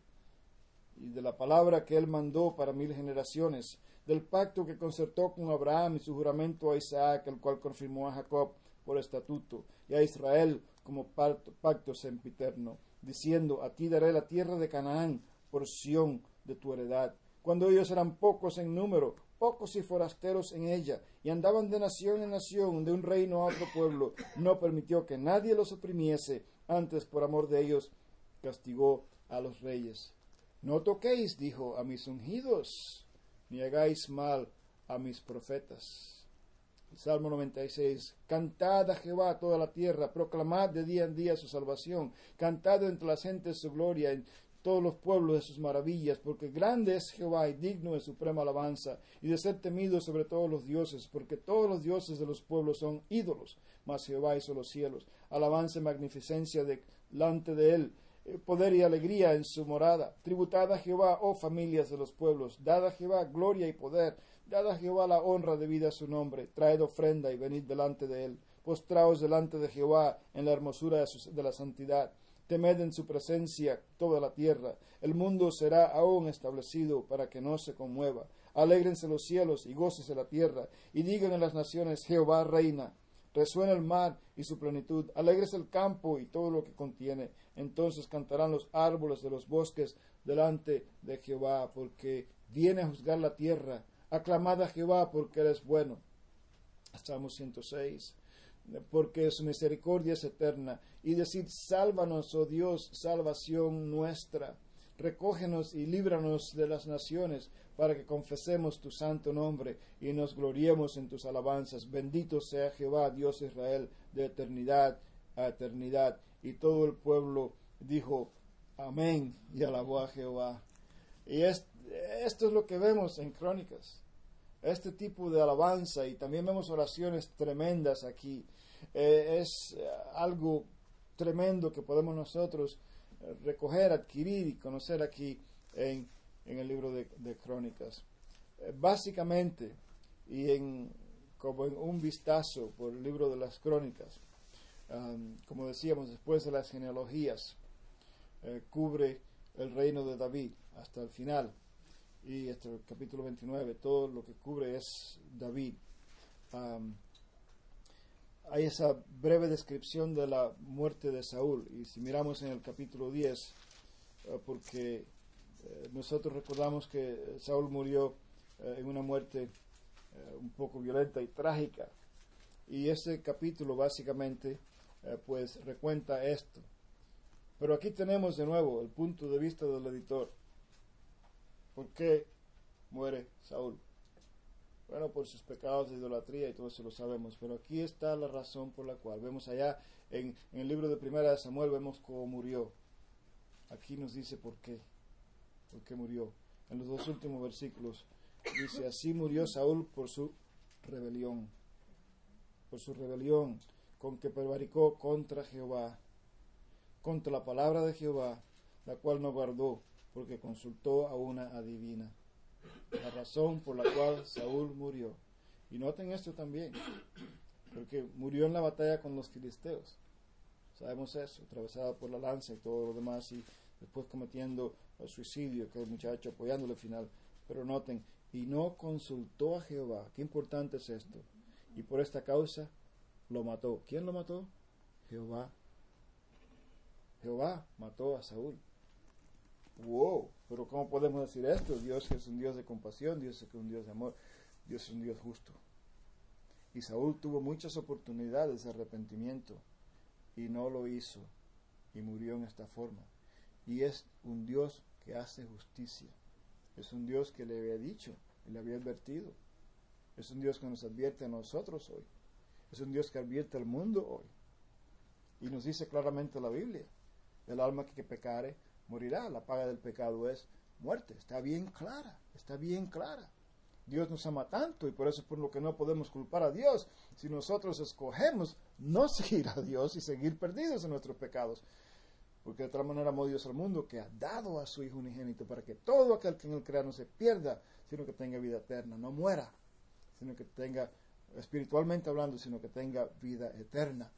y de la palabra que Él mandó para mil generaciones, del pacto que concertó con Abraham y su juramento a Isaac, el cual confirmó a Jacob por estatuto, y a Israel como pacto, pacto sempiterno, diciendo, a ti daré la tierra de Canaán, porción de tu heredad. Cuando ellos eran pocos en número, pocos y forasteros en ella, y andaban de nación en nación, de un reino a otro pueblo, no permitió que nadie los oprimiese, antes por amor de ellos castigó a los reyes. No toquéis, dijo, a mis ungidos, ni hagáis mal a mis profetas. El Salmo noventa y seis. Cantad a Jehová toda la tierra, proclamad de día en día su salvación, cantad entre las gentes su gloria, en todos los pueblos de sus maravillas, porque grande es Jehová y digno de suprema alabanza, y de ser temido sobre todos los dioses, porque todos los dioses de los pueblos son ídolos, mas Jehová hizo los cielos. Alabanza y magnificencia delante de él, poder y alegría en su morada. Tributad a Jehová, oh familias de los pueblos, dad a Jehová gloria y poder, dad a Jehová la honra debida a su nombre, traed ofrenda y venid delante de él, postraos delante de Jehová en la hermosura de, su, de la santidad. Temed en su presencia toda la tierra. El mundo será aún establecido para que no se conmueva. Alégrense los cielos y gócese la tierra, y digan en las naciones, Jehová reina. Resuena el mar y su plenitud, alégrese el campo y todo lo que contiene. Entonces cantarán los árboles de los bosques delante de Jehová, porque viene a juzgar la tierra. Aclamad a Jehová, porque él es bueno. Salmo ciento seis. Porque su misericordia es eterna, y decid, sálvanos, oh Dios, salvación nuestra. Recógenos y líbranos de las naciones, para que confesemos tu santo nombre y nos gloriemos en tus alabanzas. Bendito sea Jehová, Dios de Israel, de eternidad a eternidad. Y todo el pueblo dijo, amén, y alabó a Jehová. Y es, esto es lo que vemos en Crónicas. este tipo de alabanza, y también vemos oraciones tremendas aquí. Eh, es eh, algo tremendo que podemos nosotros eh, recoger, adquirir y conocer aquí en, en el libro de, de Crónicas. Eh, básicamente, y en, como en un vistazo por el libro de las Crónicas, um, como decíamos, después de las genealogías, eh, cubre el reino de David hasta el final, y hasta el capítulo veintinueve, todo lo que cubre es David. Um, hay esa breve descripción de la muerte de Saúl, y si miramos en el capítulo diez, uh, porque eh, nosotros recordamos que Saúl murió eh, en una muerte eh, un poco violenta y trágica, y ese capítulo básicamente eh, pues recuenta esto. Pero aquí tenemos de nuevo el punto de vista del editor. ¿Por qué muere Saúl? Bueno, por sus pecados de idolatría, y todo eso lo sabemos, pero aquí está la razón por la cual. Vemos allá en, en el libro de Primera de Samuel, vemos cómo murió. Aquí nos dice por qué, por qué murió. En los dos últimos versículos dice: así murió Saúl por su rebelión, por su rebelión, con que prevaricó contra Jehová, contra la palabra de Jehová, la cual no guardó, porque consultó a una adivina. La razón por la cual Saúl murió. Y noten esto también, porque murió en la batalla con los filisteos. Sabemos eso, atravesado por la lanza y todo lo demás, y después cometiendo el suicidio, que el muchacho apoyándole al final. Pero noten, y no consultó a Jehová. Qué importante es esto. Y por esta causa lo mató. ¿Quién lo mató? Jehová. Jehová mató a Saúl. Wow, pero ¿cómo podemos decir esto? Dios es un Dios de compasión, Dios es un Dios de amor, Dios es un Dios justo. Y Saúl tuvo muchas oportunidades de arrepentimiento y no lo hizo, y murió en esta forma. Y es un Dios que hace justicia, es un Dios que le había dicho y le había advertido, es un Dios que nos advierte a nosotros hoy, es un Dios que advierte al mundo hoy, y nos dice claramente la Biblia: el alma que pecare morirá, la paga del pecado es muerte. Está bien clara, está bien clara. Dios nos ama tanto, y por eso es por lo que no podemos culpar a Dios si nosotros escogemos no seguir a Dios y seguir perdidos en nuestros pecados. Porque de tal manera amó Dios al mundo, que ha dado a su Hijo unigénito, para que todo aquel que en él crea no se pierda, sino que tenga vida eterna, no muera, sino que tenga, espiritualmente hablando, sino que tenga vida eterna.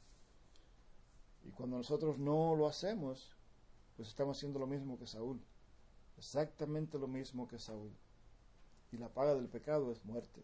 Y cuando nosotros no lo hacemos, pues estamos haciendo lo mismo que Saúl, exactamente lo mismo que Saúl. Y la paga del pecado es muerte.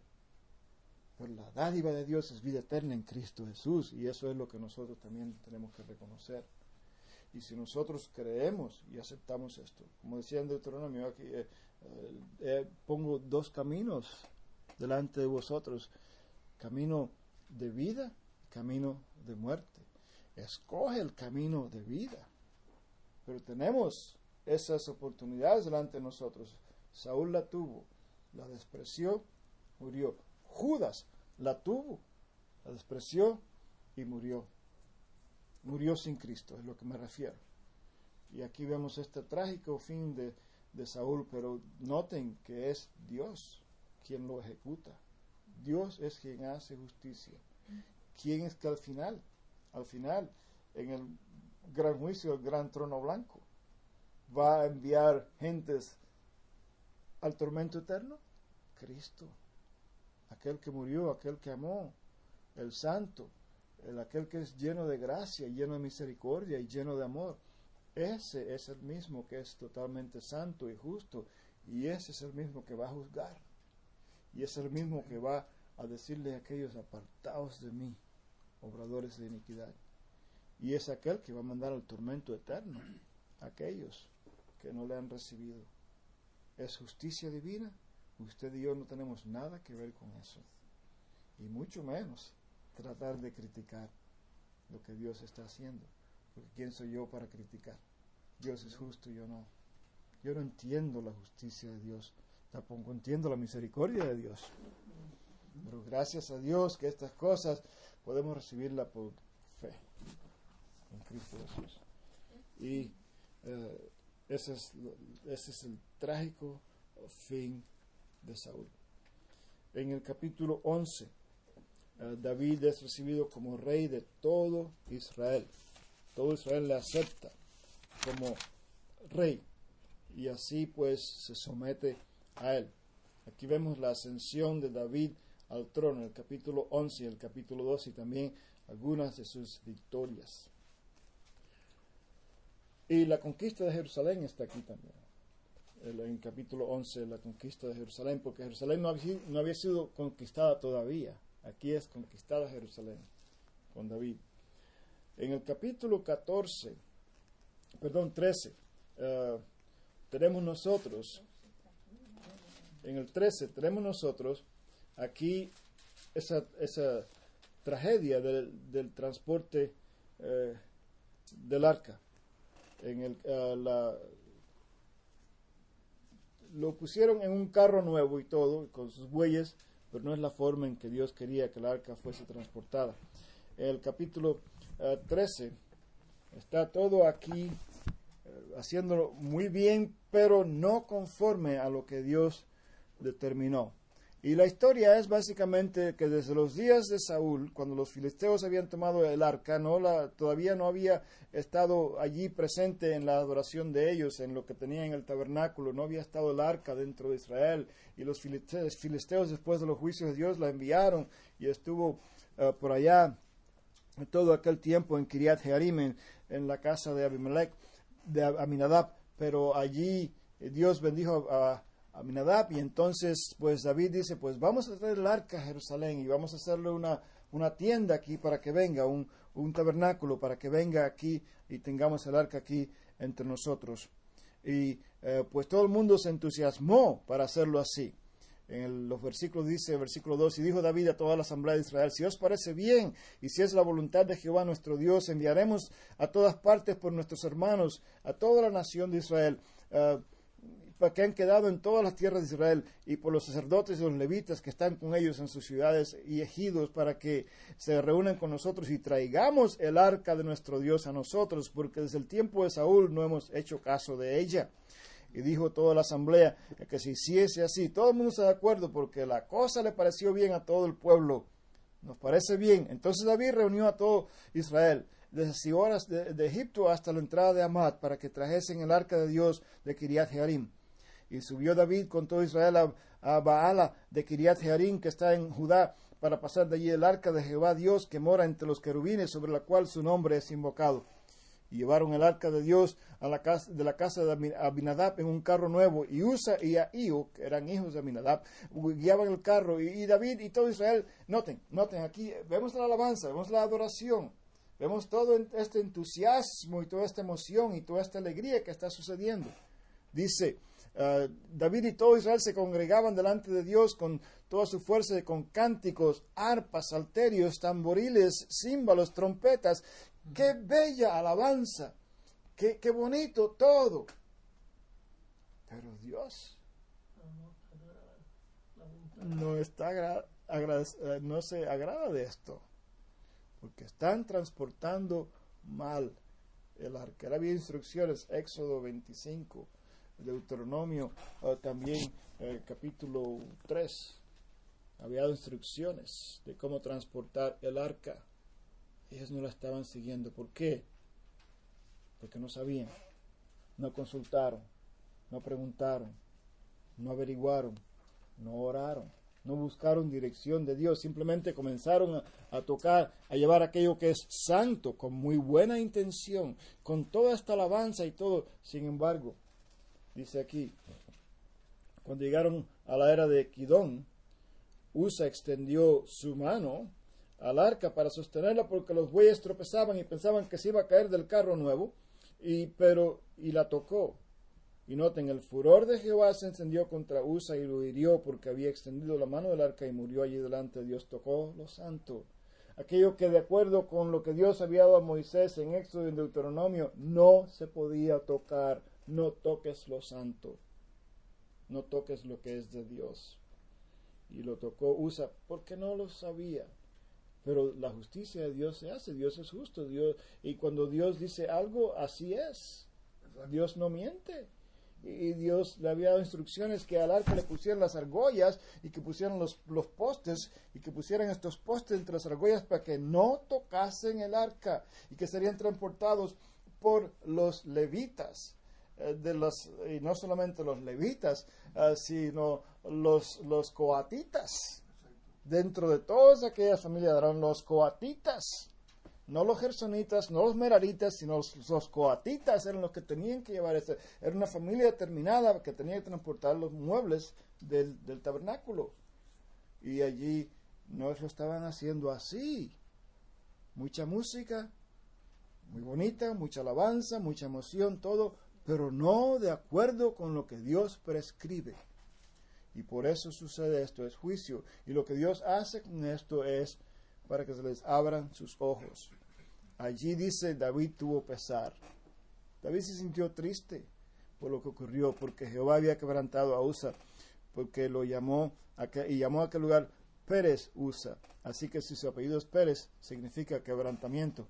Pero la dádiva de Dios es vida eterna en Cristo Jesús, y eso es lo que nosotros también tenemos que reconocer. Y si nosotros creemos y aceptamos esto, como decía en Deuteronomio, aquí eh, eh, pongo dos caminos delante de vosotros: camino de vida, camino de muerte. Escoge el camino de vida. Pero tenemos esas oportunidades delante de nosotros. Saúl la tuvo, la despreció, murió. Judas la tuvo, la despreció y murió. Murió sin Cristo, es lo que me refiero. Y aquí vemos este trágico fin de, de Saúl, pero noten que es Dios quien lo ejecuta. Dios es quien hace justicia. ¿Quién es que al final, al final, en el gran juicio, el gran trono blanco, va a enviar gentes al tormento eterno? Cristo, aquel que murió, aquel que amó, el santo, el aquel que es lleno de gracia, lleno de misericordia y lleno de amor. Ese es el mismo que es totalmente santo y justo, y ese es el mismo que va a juzgar, y es el mismo que va a decirle a aquellos: apartaos de mí, obradores de iniquidad. Y es aquel que va a mandar al tormento eterno a aquellos que no le han recibido. Es justicia divina. Usted y yo no tenemos nada que ver con eso, y mucho menos tratar de criticar lo que Dios está haciendo, porque ¿quién soy yo para criticar? Dios es justo y yo no. Yo no entiendo la justicia de Dios, tampoco entiendo la misericordia de Dios, pero gracias a Dios que estas cosas podemos recibirla por fe en Cristo Jesús. Y eh, ese, es, ese es el trágico fin de Saúl. en el capítulo once, uh, David es recibido como rey de todo Israel. Todo Israel le acepta como rey y así pues se somete a él. Aquí vemos la ascensión de David al trono en el capítulo once y el capítulo doce y también algunas de sus victorias. Y la conquista de Jerusalén está aquí también. En el capítulo once, la conquista de Jerusalén, porque Jerusalén no había, no había sido conquistada todavía. Aquí es conquistada Jerusalén con David. En el capítulo catorce, perdón, trece, uh, tenemos nosotros, en el trece tenemos nosotros aquí esa, esa tragedia del, del transporte uh, del arca. En el, uh, la, lo pusieron en un carro nuevo y todo, con sus bueyes, pero no es la forma en que Dios quería que el arca fuese transportada. En el capítulo uh, trece está todo aquí uh, haciéndolo muy bien, pero no conforme a lo que Dios determinó. Y la historia es básicamente que desde los días de Saúl, cuando los filisteos habían tomado el arca, no la, todavía no había estado allí presente en la adoración de ellos, en lo que tenían en el tabernáculo, no había estado el arca dentro de Israel, y los filisteos, filisteos después de los juicios de Dios la enviaron y estuvo uh, por allá todo aquel tiempo en Kiriat Jearim, en, en la casa de Abimelech, de Aminadab, pero allí eh, Dios bendijo a Aminadab, y entonces pues David dice, pues vamos a traer el arca a Jerusalén y vamos a hacerle una, una tienda aquí para que venga, un, un tabernáculo para que venga aquí y tengamos el arca aquí entre nosotros. Y eh, pues todo el mundo se entusiasmó para hacerlo así. En el, los versículos dice, versículo dos, y dijo David a toda la asamblea de Israel, si os parece bien y si es la voluntad de Jehová nuestro Dios, enviaremos a todas partes por nuestros hermanos, a toda la nación de Israel, uh, que han quedado en todas las tierras de Israel, y por los sacerdotes y los levitas que están con ellos en sus ciudades y ejidos, para que se reúnan con nosotros y traigamos el arca de nuestro Dios a nosotros, porque desde el tiempo de Saúl no hemos hecho caso de ella. Y dijo toda la asamblea que se hiciese así. Todo el mundo está de acuerdo porque la cosa le pareció bien a todo el pueblo. Nos parece bien. Entonces David reunió a todo Israel, desde Sihoras de, de Egipto hasta la entrada de Amat, para que trajesen el arca de Dios de Kiriat Jearim. Y subió David con todo Israel a, a Baala de Kiriat Jearim, que está en Judá, para pasar de allí el arca de Jehová Dios, que mora entre los querubines, sobre la cual su nombre es invocado. Y llevaron el arca de Dios a la casa, de la casa de Abinadab en un carro nuevo, y Usa y Ahío, que eran hijos de Abinadab, guiaban el carro, y, y David y todo Israel, noten, noten, aquí vemos la alabanza, vemos la adoración, vemos todo este entusiasmo y toda esta emoción y toda esta alegría que está sucediendo. Dice, uh, David y todo Israel se congregaban delante de Dios con toda su fuerza, con cánticos, arpas, salterios, tamboriles, címbalos, trompetas. ¡Qué bella alabanza! ¡Qué, qué bonito todo! Pero Dios no, está agra- agra- no se agrada de esto, porque están transportando mal el arca. Había instrucciones, Éxodo veinticinco, Deuteronomio uh, también eh, capítulo tres, había instrucciones de cómo transportar el arca. Ellos no la estaban siguiendo. ¿Por qué? Porque no sabían, no consultaron, no preguntaron, no averiguaron, no oraron, no buscaron dirección de Dios. Simplemente comenzaron a, a tocar, a llevar aquello que es santo, con muy buena intención, con toda esta alabanza y todo. Sin embargo, dice aquí, cuando llegaron a la era de Kidón, Usa extendió su mano al arca para sostenerla, porque los bueyes tropezaban y pensaban que se iba a caer del carro nuevo, y pero y la tocó. Y noten, el furor de Jehová se encendió contra Usa y lo hirió, porque había extendido la mano del arca y murió allí delante de Dios. Tocó lo santo, aquello que de acuerdo con lo que Dios había dado a Moisés en Éxodo y en Deuteronomio no se podía tocar. No toques lo santo, no toques lo que es de Dios. Y lo tocó Usa porque no lo sabía. Pero la justicia de Dios se hace, Dios es justo, Dios, y cuando Dios dice algo, así es. Dios no miente. y Dios le había dado instrucciones que al arca le pusieran las argollas y que pusieran los, los postes y que pusieran estos postes entre las argollas para que no tocasen el arca y que serían transportados por los levitas. Eh, de los, y no solamente los levitas, eh, sino los, los coatitas. Dentro de todas aquellas familias eran los coatitas. No los gersonitas, no los meraritas, sino los, los coatitas eran los que tenían que llevar este. Era una familia determinada que tenía que transportar los muebles del, del tabernáculo. Y allí no lo estaban haciendo así. Mucha música, muy bonita, mucha alabanza, mucha emoción, todo, pero no de acuerdo con lo que Dios prescribe. Y por eso sucede esto, es juicio. Y lo que Dios hace con esto es para que se les abran sus ojos. Allí dice, David tuvo pesar. David se sintió triste por lo que ocurrió, porque Jehová había quebrantado a Usa, porque lo llamó a que, y llamó a aquel lugar Pérez Usa. Así que si su apellido es Pérez, significa quebrantamiento.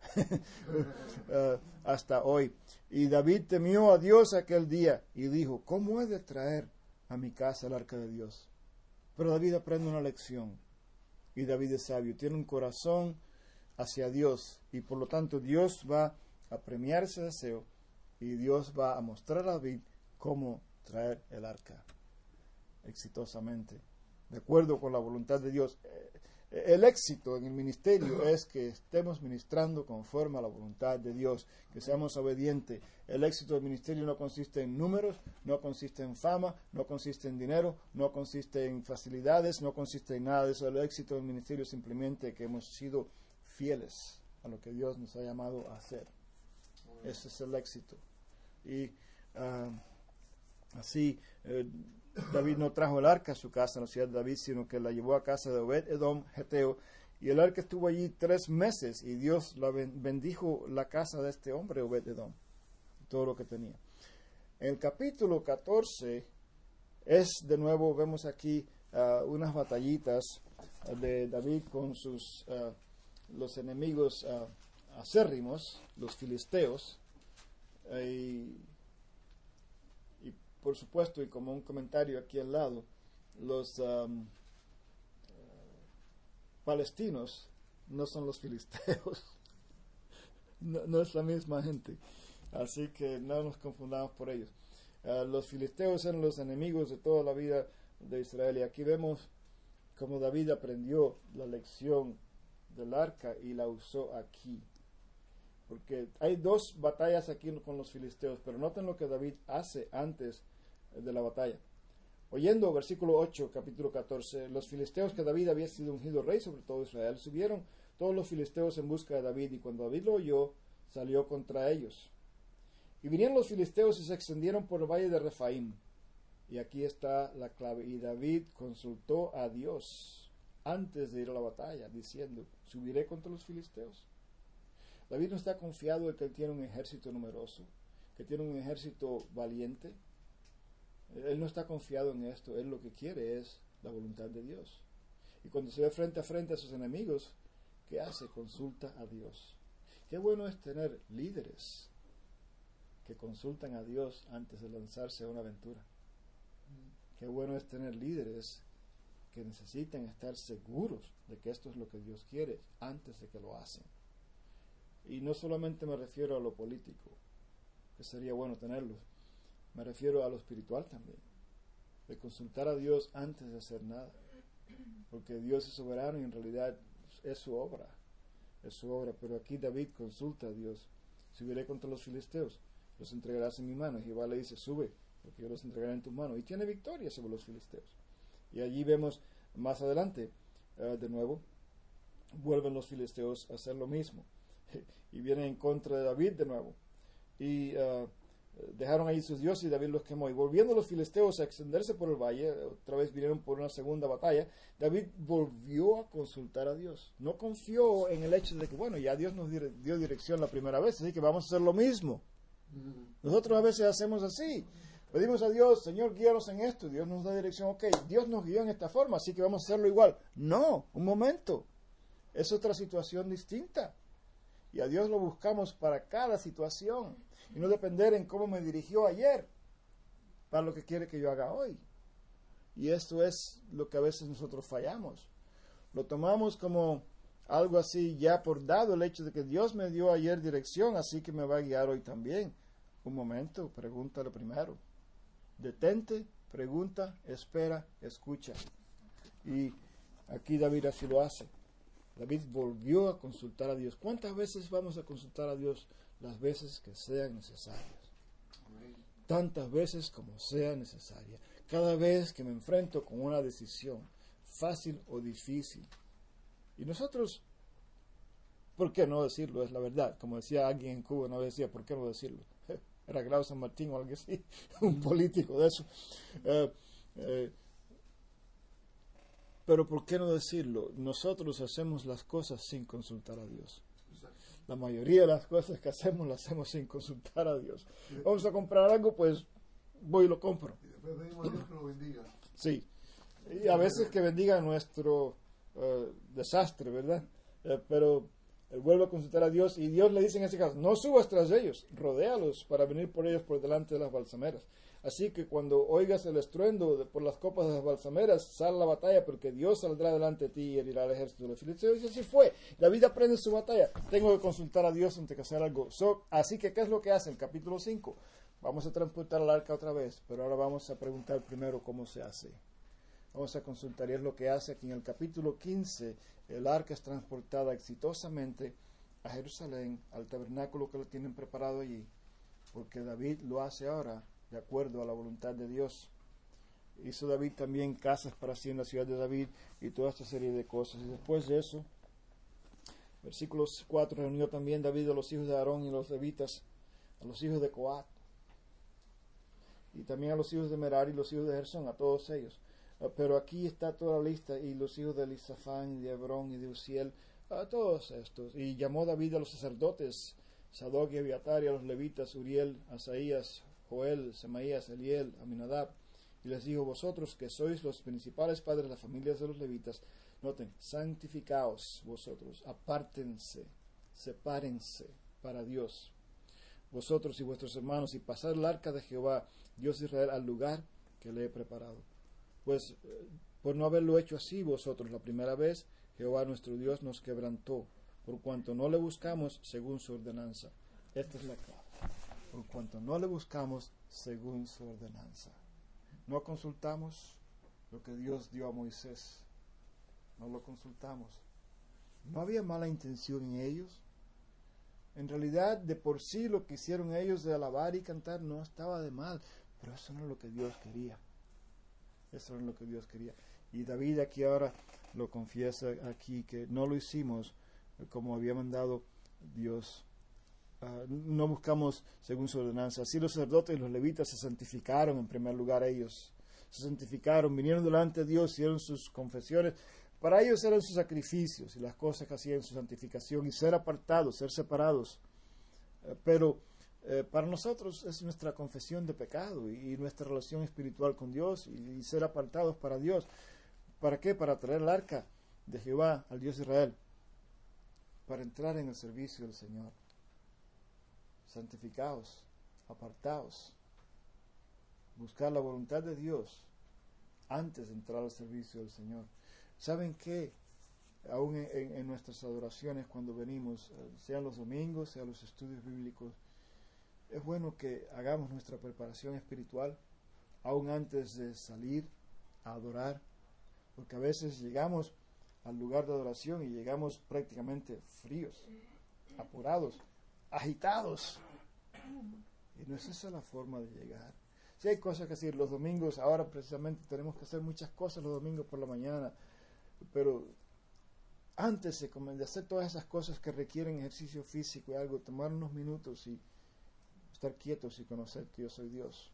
uh, hasta hoy. Y David temió a Dios aquel día y dijo, ¿cómo he de traer a mi casa el arca de Dios? Pero David aprende una lección. Y David es sabio, tiene un corazón hacia Dios y por lo tanto Dios va a premiar ese deseo y Dios va a mostrar a David cómo traer el arca exitosamente, de acuerdo con la voluntad de Dios. El éxito en el ministerio es que estemos ministrando conforme a la voluntad de Dios, que seamos obedientes. El éxito del ministerio no consiste en números, no consiste en fama, no consiste en dinero, no consiste en facilidades, no consiste en nada de eso. El éxito del ministerio es simplemente que hemos sido fieles a lo que Dios nos ha llamado a hacer. Ese es el éxito. Y uh, así uh, David no trajo el arca a su casa en la ciudad de David, sino que la llevó a casa de Obed-Edom, Geteo, y el arca estuvo allí tres meses, y Dios la bendijo la casa de este hombre, Obed-Edom, todo lo que tenía. En el capítulo catorce es de nuevo, vemos aquí uh, unas batallitas uh, de David con sus uh, los enemigos uh, acérrimos, los filisteos, uh, y Y por supuesto, y como un comentario aquí al lado, los um, uh, palestinos no son los filisteos. no, no es la misma gente. Así que no nos confundamos por ellos. Uh, los filisteos eran los enemigos de toda la vida de Israel. Y aquí vemos cómo David aprendió la lección del arca y la usó aquí. Porque hay dos batallas aquí con los filisteos, pero noten lo que David hace antes de la batalla. Oyendo, versículo ocho, capítulo catorce, los filisteos que David había sido ungido rey sobre todo Israel, subieron todos los filisteos en busca de David, y cuando David lo oyó, salió contra ellos. Y vinieron los filisteos y se extendieron por el valle de Refaim. Y aquí está la clave. Y David consultó a Dios antes de ir a la batalla, diciendo, ¿subiré contra los filisteos? David no está confiado de que él tiene un ejército numeroso, que tiene un ejército valiente. Él no está confiado en esto. Él lo que quiere es la voluntad de Dios. Y cuando se ve frente a frente a sus enemigos, ¿qué hace? Consulta a Dios. Qué bueno es tener líderes que consultan a Dios antes de lanzarse a una aventura. Qué bueno es tener líderes que necesitan estar seguros de que esto es lo que Dios quiere antes de que lo hacen. Y no solamente me refiero a lo político, que sería bueno tenerlo, me refiero a lo espiritual también, de consultar a Dios antes de hacer nada, porque Dios es soberano y en realidad es su obra, es su obra. Pero aquí David consulta a Dios. Subiré contra los filisteos, los entregarás en mi mano. Y Jehová le dice, sube, porque yo los entregaré en tu mano. Y tiene victoria sobre los filisteos. Y allí vemos más adelante, uh, de nuevo, vuelven los filisteos a hacer lo mismo. Y vienen en contra de David de nuevo. Y uh, dejaron ahí sus dioses y David los quemó. Y volviendo los filisteos a extenderse por el valle, otra vez vinieron por una segunda batalla, David volvió a consultar a Dios. No confió en el hecho de que, bueno, ya Dios nos dio dirección la primera vez, así que vamos a hacer lo mismo. Nosotros a veces hacemos así. Pedimos a Dios, Señor, guíanos en esto. Dios nos da dirección. Ok, Dios nos guió en esta forma, así que vamos a hacerlo igual. No, un momento. Es otra situación distinta. Y a Dios lo buscamos para cada situación. Y no depender en cómo me dirigió ayer. para lo que quiere que yo haga hoy. Y esto es lo que a veces nosotros fallamos. Lo tomamos como algo así ya por dado, el hecho de que Dios me dio ayer dirección, así que me va a guiar hoy también. Un momento, pregúntale primero. Detente, pregunta, espera, escucha. Y aquí David así lo hace. David volvió a consultar a Dios. ¿Cuántas veces vamos a consultar a Dios? Las veces que sean necesarias. Tantas veces como sea necesaria. Cada vez que me enfrento con una decisión, fácil o difícil. Y nosotros, ¿por qué no decirlo? Es la verdad. Como decía alguien en Cuba, no decía, ¿por qué no decirlo? Era Grau San Martín o algo así, un político de eso. Eh, eh, pero ¿por qué no decirlo? Nosotros hacemos las cosas sin consultar a Dios. La mayoría de las cosas que hacemos las hacemos sin consultar a Dios. Vamos a comprar algo, pues voy y lo compro. Y después pedimos a Dios que lo bendiga. Sí. Y a veces que bendiga nuestro uh, desastre, ¿verdad? Eh, pero él vuelve a consultar a Dios y Dios le dice en ese caso, no subas tras ellos, rodéalos para venir por ellos por delante de las balsameras. Así que cuando oigas el estruendo de, por las copas de las balsameras, sal a la batalla porque Dios saldrá delante de ti y herirá al ejército de los filisteos. Y así fue. David aprende su batalla. Tengo que consultar a Dios antes de hacer algo. So, así que, ¿qué es lo que hace? El capítulo cinco. Vamos a transportar al arca otra vez, pero ahora vamos a preguntar primero cómo se hace. Vamos a consultar, y es lo que hace aquí en el capítulo quince. El arca es transportada exitosamente a Jerusalén, al tabernáculo que lo tienen preparado allí, porque David lo hace ahora de acuerdo a la voluntad de Dios. Hizo David también casas para sí en la ciudad de David y toda esta serie de cosas. Y después de eso, versículo cuatro, reunió también David a los hijos de Aarón y los levitas, a los hijos de Coat, y también a los hijos de Merari y los hijos de Gersón, a todos ellos. Pero aquí está toda la lista, y los hijos de Elisafán, y de Hebrón, y de Uziel, a todos estos. Y llamó David a los sacerdotes, Sadoc y Abiatar, y a los levitas, Uriel, Asaías, Joel, Semaías, Eliel, Aminadab, y les dijo, vosotros que sois los principales padres de las familias de los levitas, noten, santificaos vosotros, apártense, sepárense para Dios, vosotros y vuestros hermanos, y pasad el arca de Jehová, Dios de Israel, al lugar que le he preparado. Pues, eh, por no haberlo hecho así vosotros la primera vez, Jehová nuestro Dios nos quebrantó, por cuanto no le buscamos según su ordenanza. Esta es la clave. Por cuanto no le buscamos según su ordenanza. No consultamos lo que Dios dio a Moisés. No lo consultamos. No había mala intención en ellos. En realidad, de por sí, lo que hicieron ellos de alabar y cantar no estaba de mal. Pero eso no es lo que Dios quería. Eso no es lo que Dios quería. Y David aquí ahora lo confiesa aquí, que no lo hicimos como había mandado Dios. Uh, no buscamos según su ordenanza. Así los sacerdotes y los levitas se santificaron en primer lugar ellos. Se santificaron, vinieron delante de Dios, hicieron sus confesiones. Para ellos eran sus sacrificios y las cosas que hacían su santificación y ser apartados, ser separados. Uh, pero uh, para nosotros es nuestra confesión de pecado y, y nuestra relación espiritual con Dios y, y ser apartados para Dios. ¿Para qué? Para traer el arca de Jehová al Dios de Israel. Para entrar en el servicio del Señor. Santificaos, apartaos, buscar la voluntad de Dios antes de entrar al servicio del Señor. ¿Saben qué? Aún en, en nuestras adoraciones cuando venimos, sean los domingos, sean los estudios bíblicos, es bueno que hagamos nuestra preparación espiritual aún antes de salir a adorar, porque a veces llegamos al lugar de adoración y llegamos prácticamente fríos, apurados, agitados. Y no es esa la forma de llegar. Si hay cosas que hacer los domingos, ahora precisamente tenemos que hacer muchas cosas los domingos por la mañana, pero antes de, de hacer todas esas cosas que requieren ejercicio físico y algo, tomar unos minutos y estar quietos y conocer que yo soy Dios.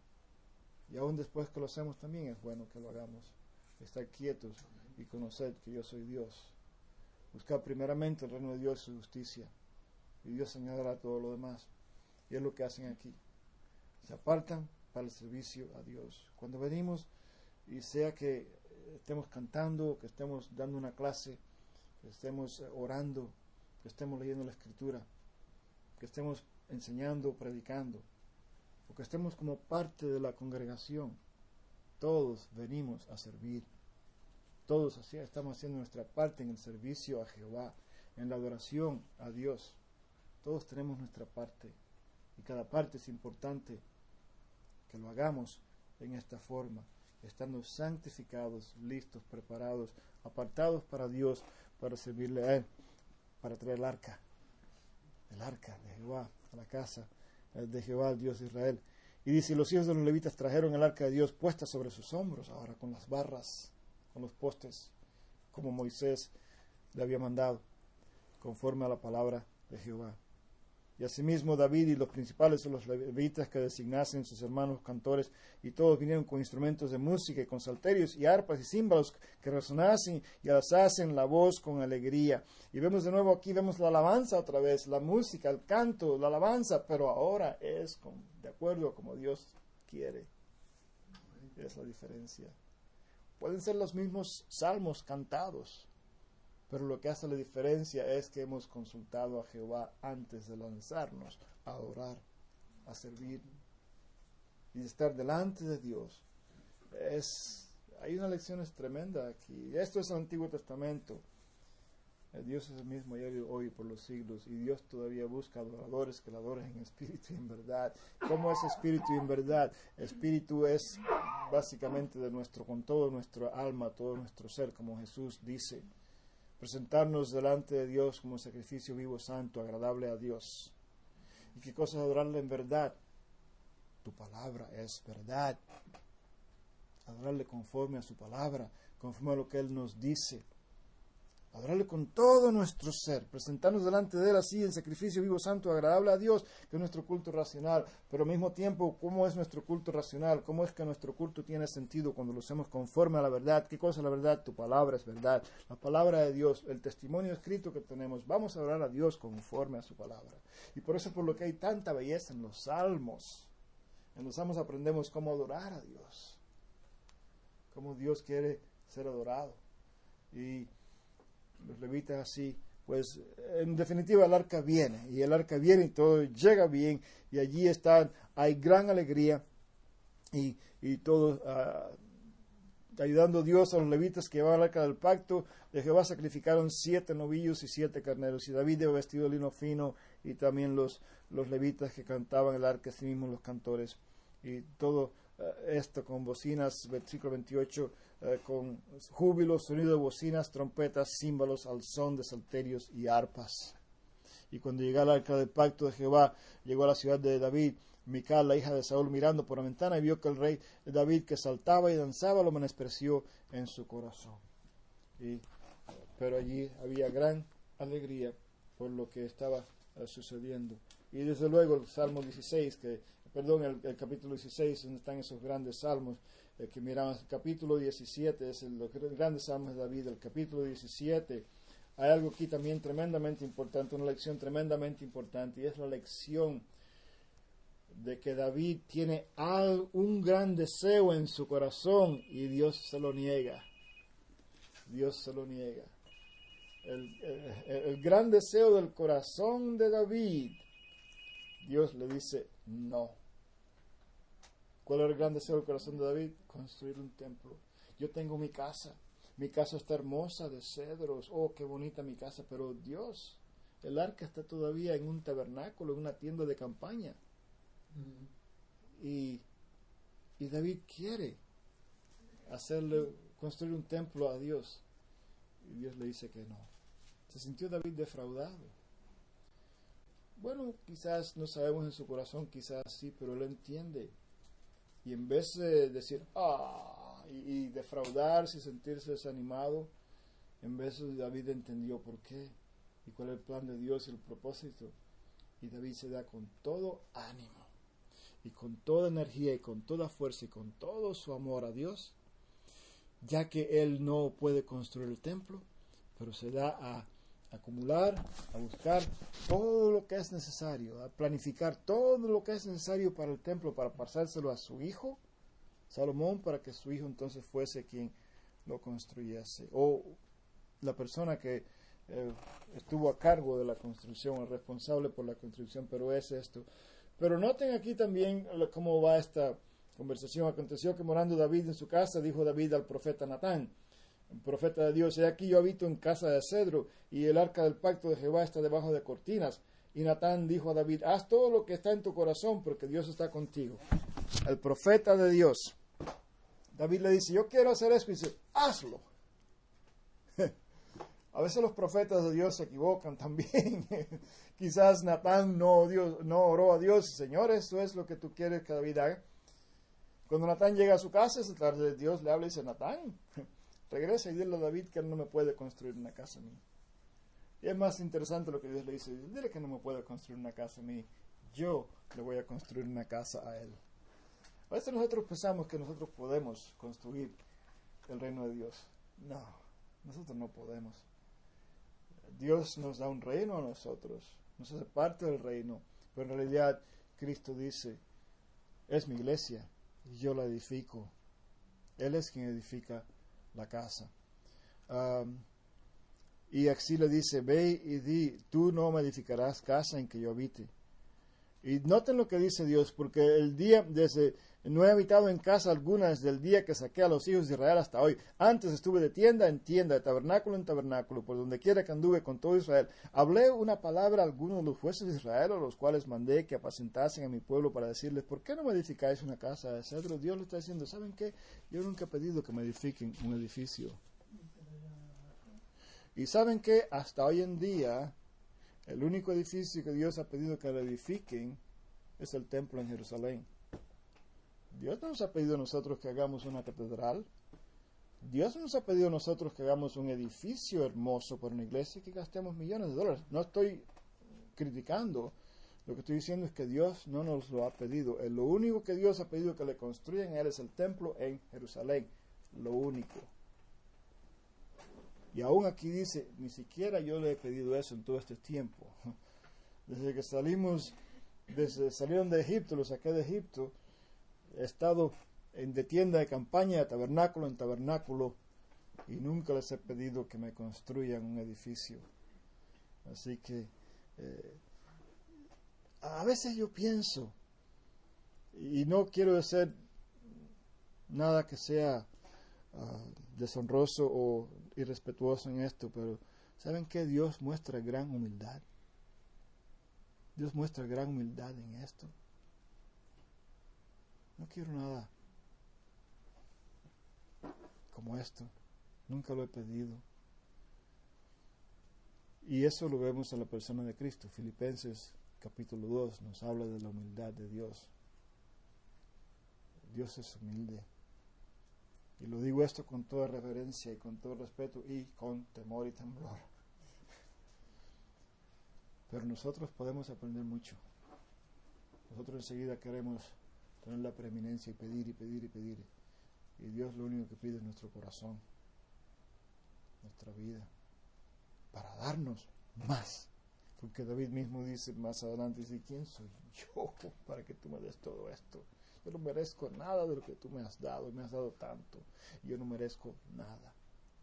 Y aún después que lo hacemos también es bueno que lo hagamos. Estar quietos y conocer que yo soy Dios. Buscar primeramente el reino de Dios y su justicia. Y Dios añadirá todo lo demás. Y es lo que hacen aquí. Se apartan para el servicio a Dios. Cuando venimos, y sea que estemos cantando, que estemos dando una clase, que estemos orando, que estemos leyendo la Escritura, que estemos enseñando, predicando, o que estemos como parte de la congregación. Todos venimos a servir. Todos así estamos haciendo nuestra parte en el servicio a Jehová, en la adoración a Dios. Todos tenemos nuestra parte y cada parte es importante que lo hagamos en esta forma, estando santificados, listos, preparados, apartados para Dios, para servirle a Él, para traer el arca, el arca de Jehová a la casa de Jehová, el Dios de Israel. Y dice, los hijos de los levitas trajeron el arca de Dios puesta sobre sus hombros, ahora con las barras, con los postes, como Moisés le había mandado, conforme a la palabra de Jehová. Y asimismo David y los principales de los levitas que designasen sus hermanos cantores, y todos vinieron con instrumentos de música y con salterios y arpas y címbalos que resonasen y alzasen la voz con alegría. Y vemos de nuevo aquí, vemos la alabanza otra vez, la música, el canto, la alabanza, pero ahora es con, de acuerdo a como Dios quiere. Es la diferencia. Pueden ser los mismos salmos cantados, pero lo que hace la diferencia es que hemos consultado a Jehová antes de lanzarnos a orar, a servir y estar delante de Dios. Es, hay una lección tremenda aquí. Esto es el Antiguo Testamento. El Dios es el mismo ayer y hoy por los siglos, y Dios todavía busca adoradores que le adoren en espíritu y en verdad. ¿Cómo es espíritu y en verdad? Espíritu es básicamente de nuestro, con todo nuestro alma, todo nuestro ser, como Jesús dice. Presentarnos delante de Dios como sacrificio vivo, santo, agradable a Dios. ¿Y qué cosa es adorarle en verdad? Tu palabra es verdad. Adorarle conforme a su palabra, conforme a lo que Él nos dice. Adorarle con todo nuestro ser, presentarnos delante de Él así en sacrificio vivo, santo, agradable a Dios, que es nuestro culto racional. Pero al mismo tiempo, ¿cómo es nuestro culto racional? ¿Cómo es que nuestro culto tiene sentido cuando lo hacemos conforme a la verdad? ¿Qué cosa es la verdad? Tu palabra es verdad. La palabra de Dios, el testimonio escrito que tenemos, vamos a orar a Dios conforme a su palabra. Y por eso por lo que hay tanta belleza en los salmos. En los salmos aprendemos cómo adorar a Dios, cómo Dios quiere ser adorado. Y los levitas así, pues en definitiva el arca viene, y el arca viene y todo llega bien, y allí están, hay gran alegría, y, y todos uh, ayudando a Dios a los levitas que llevaban el arca del pacto de Jehová. Sacrificaron siete novillos y siete carneros, y David llevó vestido de lino fino, y también los, los levitas que cantaban el arca, así mismo los cantores, y todo uh, esto con bocinas, versículo veintiocho, Uh, con júbilo, sonido de bocinas, trompetas, címbalos, al son de salterios y arpas. Y cuando llegó el arca del pacto de Jehová, llegó a la ciudad de David, Mical, la hija de Saúl, mirando por la ventana, y vio que el rey David, que saltaba y danzaba, lo menospreció en su corazón. Y, pero allí había gran alegría por lo que estaba uh, sucediendo. Y desde luego el Salmo dieciséis, que, perdón, el, el capítulo dieciséis, donde están esos grandes salmos, eh, que miramos. El capítulo diecisiete es el, los grandes salmos de David. El capítulo diecisiete, hay algo aquí también tremendamente importante, una lección tremendamente importante, y es la lección de que David tiene al, un gran deseo en su corazón, y Dios se lo niega. Dios se lo niega. El, el, el gran deseo del corazón de David, Dios le dice no. ¿Cuál era el gran deseo del corazón de David? Construir un templo. Yo tengo mi casa, mi casa está hermosa de cedros, oh, qué bonita mi casa, pero Dios, el arca está todavía en un tabernáculo, en una tienda de campaña. Mm. Y, y David quiere hacerle, construir un templo a Dios, y Dios le dice que no. Se sintió David defraudado. Bueno, quizás no sabemos en su corazón, quizás sí, pero él entiende. Y en vez de decir, ah, y, y defraudarse y sentirse desanimado, en vez de David entendió por qué y cuál es el plan de Dios y el propósito. Y David se da con todo ánimo y con toda energía y con toda fuerza y con todo su amor a Dios, ya que él no puede construir el templo, pero se da a acumular, a buscar todo lo que es necesario, a planificar todo lo que es necesario para el templo, para pasárselo a su hijo Salomón, para que su hijo entonces fuese quien lo construyese, o la persona que eh, estuvo a cargo de la construcción, el responsable por la construcción. Pero es esto, Pero noten aquí también cómo va esta conversación. Aconteció que morando David en su casa, dijo David al profeta Natán, el profeta de Dios: he aquí yo habito en casa de cedro, y el arca del pacto de Jehová está debajo de cortinas. Y Natán dijo a David: haz todo lo que está en tu corazón, porque Dios está contigo. El profeta de Dios, David le dice: yo quiero hacer esto, y dice: hazlo. A veces los profetas de Dios se equivocan también. Quizás Natán no, Dios, no oró a Dios: Señor, esto es lo que tú quieres que David haga. Cuando Natán llega a su casa, esa tarde Dios le habla y dice: Natán, regresa y dile a David que él no me puede construir una casa a mí. Y es más interesante lo que Dios le dice: dile que no me puede construir una casa a mí, yo le voy a construir una casa a él. A veces nosotros pensamos que nosotros podemos construir el reino de Dios. No, nosotros no podemos. Dios nos da un reino a nosotros, nos hace parte del reino, pero en realidad Cristo dice: es mi iglesia y yo la edifico. Él es quien edifica la casa. Um, y así le dice: ve y di, tú no me edificarás casa en que yo habite. Y noten lo que dice Dios: porque el día, desde, no he habitado en casa alguna desde el día que saqué a los hijos de Israel hasta hoy. Antes estuve de tienda en tienda, de tabernáculo en tabernáculo, por donde quiera que anduve con todo Israel. Hablé una palabra a algunos de los jueces de Israel, a los cuales mandé que apacentasen a mi pueblo, para decirles: ¿por qué no me edificáis una casa de cedro? Dios le está diciendo: ¿saben qué? Yo nunca he pedido que me edifiquen un edificio. Y ¿saben qué? Hasta hoy en día, el único edificio que Dios ha pedido que le edifiquen es el templo en Jerusalén. Dios no nos ha pedido a nosotros que hagamos una catedral. Dios no nos ha pedido a nosotros que hagamos un edificio hermoso para una iglesia y que gastemos millones de dólares. No estoy criticando. Lo que estoy diciendo es que Dios no nos lo ha pedido. Lo único que Dios ha pedido que le construyan a él es el templo en Jerusalén. Lo único. Y aún aquí dice: ni siquiera yo le he pedido eso en todo este tiempo. Desde que salimos, desde salieron de Egipto, los saqué de Egipto, he estado en de tienda de campaña, de tabernáculo en tabernáculo, y nunca les he pedido que me construyan un edificio. Así que eh, a veces yo pienso, y no quiero hacer nada que sea uh, deshonroso o irrespetuoso en esto, pero ¿saben qué? Dios muestra gran humildad. Dios muestra gran humildad en esto. No quiero nada como esto. Nunca lo he pedido. Y eso lo vemos en la persona de Cristo. Filipenses capítulo dos nos habla de la humildad de Dios. Dios es humilde. Y lo digo esto con toda reverencia y con todo respeto y con temor y temblor. Pero nosotros podemos aprender mucho. Nosotros enseguida queremos tener la preeminencia y pedir y pedir y pedir. Y Dios lo único que pide es nuestro corazón, nuestra vida, para darnos más. Porque David mismo dice más adelante, dice: ¿quién soy yo para que tú me des todo esto? Yo no merezco nada de lo que tú me has dado, y me has dado tanto. Yo no merezco nada.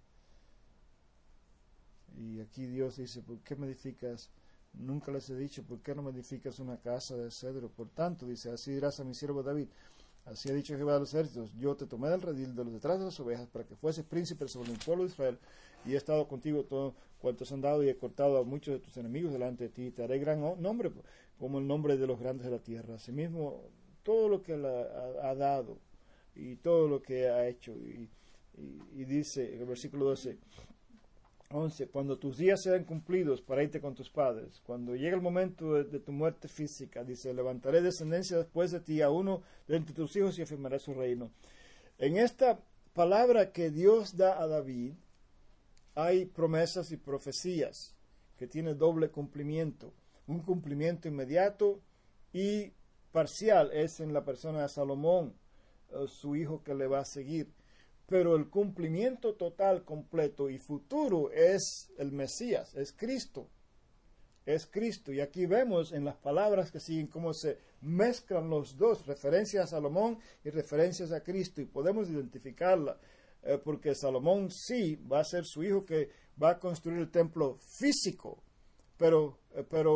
Y aquí Dios dice: ¿por qué me edificas? Nunca les he dicho: ¿por qué no me edificas una casa de cedro? Por tanto, dice: así dirás a mi siervo David: así ha dicho Jehová de los ejércitos, yo te tomé del redil de los detrás de las ovejas para que fueses príncipe sobre el pueblo de Israel, y he estado contigo todo cuanto has andado, y he cortado a muchos de tus enemigos delante de ti, y te haré gran nombre como el nombre de los grandes de la tierra. Asimismo, todo lo que él ha, ha dado y todo lo que ha hecho, y, y, y dice en el versículo doce, once, cuando tus días sean cumplidos para irte con tus padres, cuando llegue el momento de, de tu muerte física, dice: levantaré descendencia después de ti, a uno de entre tus hijos, y afirmaré su reino. En esta palabra que Dios da a David hay promesas y profecías que tienen doble cumplimiento, un cumplimiento inmediato y parcial es en la persona de Salomón, su hijo que le va a seguir. Pero el cumplimiento total, completo y futuro es el Mesías, es Cristo. Es Cristo. Y aquí vemos en las palabras que siguen cómo se mezclan los dos, referencias a Salomón y referencias a Cristo. Y podemos identificarla, eh, porque Salomón sí va a ser su hijo que va a construir el templo físico, pero, eh, pero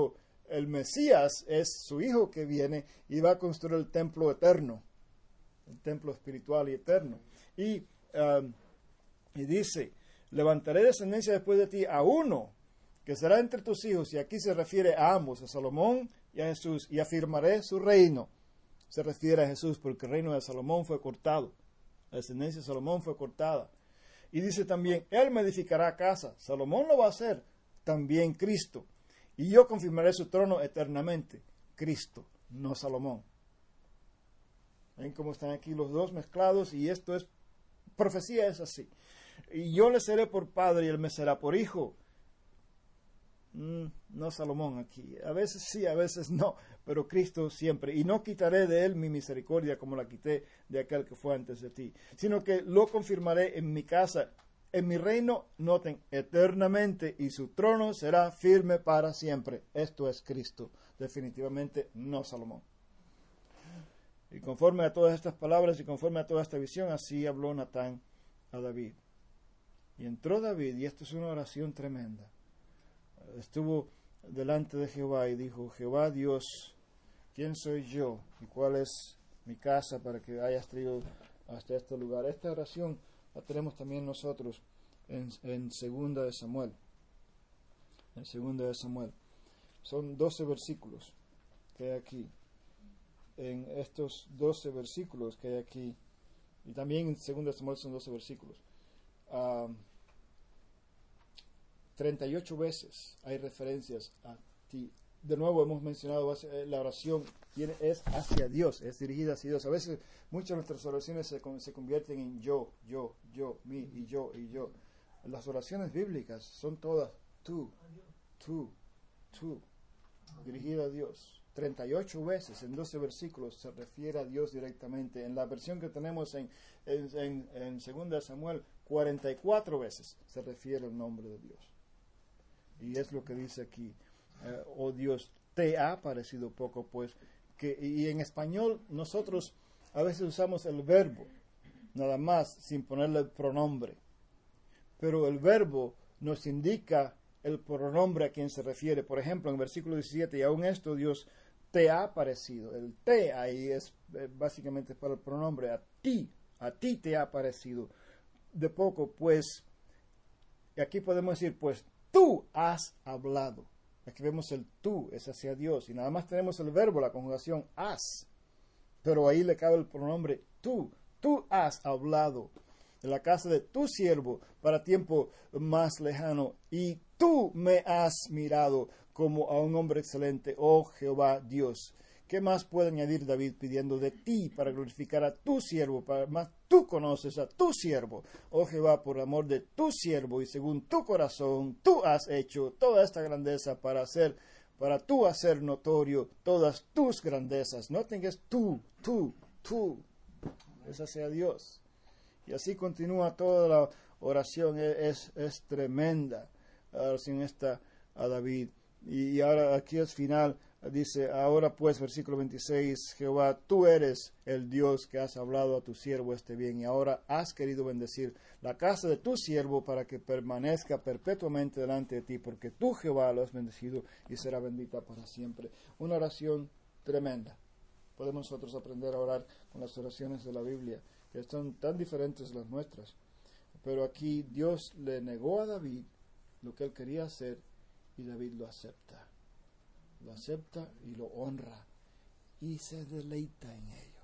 el Mesías es su hijo que viene y va a construir el templo eterno, el templo espiritual y eterno. Y, um, y dice, levantaré descendencia después de ti a uno que será entre tus hijos, y aquí se refiere a ambos, a Salomón y a Jesús, y afirmaré su reino. Se refiere a Jesús porque el reino de Salomón fue cortado, la descendencia de Salomón fue cortada. Y dice también, él me edificará casa. Salomón lo va a hacer, también Cristo. Y yo confirmaré su trono eternamente. Cristo, no Salomón. ¿Ven cómo están aquí los dos mezclados? Y esto es, profecía es así. Y yo le seré por padre y él me será por hijo. Mm, no Salomón aquí. A veces sí, a veces no. Pero Cristo siempre. Y no quitaré de él mi misericordia como la quité de aquel que fue antes de ti. Sino que lo confirmaré en mi casa, en mi reino, noten, eternamente. Y su trono será firme para siempre. Esto es Cristo. Definitivamente no Salomón. Y conforme a todas estas palabras y conforme a toda esta visión, así habló Natán a David. Y entró David, y esto es una oración tremenda. Estuvo delante de Jehová y dijo, Jehová Dios, ¿quién soy yo? ¿Y cuál es mi casa para que hayas traído hasta este lugar? Esta oración la tenemos también nosotros en, en Segunda de Samuel. En Segunda de Samuel. Son doce versículos que hay aquí. En estos doce versículos que hay aquí, y también en Segunda de Samuel son doce versículos, um, treinta y ocho veces hay referencias a ti. De nuevo hemos mencionado, la oración tiene, es hacia Dios, es dirigida hacia Dios. A veces muchas de nuestras oraciones se, se convierten en yo, yo, yo, mí y yo y yo. Las oraciones bíblicas son todas tú, tú, tú, dirigida a Dios. treinta y ocho veces en doce versículos se refiere a Dios directamente. En la versión que tenemos en, en, en, en Segunda de Samuel, cuarenta y cuatro veces se refiere al nombre de Dios. Y es lo que dice aquí, eh, oh Dios, te ha parecido poco, pues, que, y en español nosotros a veces usamos el verbo, nada más, sin ponerle el pronombre. Pero el verbo nos indica el pronombre a quien se refiere. Por ejemplo, en versículo diecisiete, y aún esto Dios te ha parecido. El te ahí es eh, básicamente para el pronombre, a ti, a ti te ha parecido de poco, pues, y aquí podemos decir, pues, tú has hablado. Aquí vemos el tú, es hacia Dios. Y nada más tenemos el verbo, la conjugación has. Pero ahí le cabe el pronombre tú. Tú has hablado de la casa de tu siervo para tiempo más lejano. Y tú me has mirado como a un hombre excelente, oh Jehová Dios. ¿Qué más puede añadir David pidiendo de ti para glorificar a tu siervo? Para más tú conoces a tu siervo. Oh Jehová, por amor de tu siervo y según tu corazón, tú has hecho toda esta grandeza para hacer, para tú hacer notorio todas tus grandezas. No tengas tú, tú, tú. Esa sea Dios. Y así continúa toda la oración. Es, es tremenda la oración esta a David. Y, y ahora aquí al final dice, ahora pues, versículo veintiséis, Jehová, tú eres el Dios que has hablado a tu siervo este bien, y ahora has querido bendecir la casa de tu siervo para que permanezca perpetuamente delante de ti, porque tú, Jehová, lo has bendecido y será bendita para siempre. Una oración tremenda. Podemos nosotros aprender a orar con las oraciones de la Biblia, que son tan diferentes de las nuestras. Pero aquí Dios le negó a David lo que él quería hacer, y David lo acepta. Lo acepta y lo honra y se deleita en ello.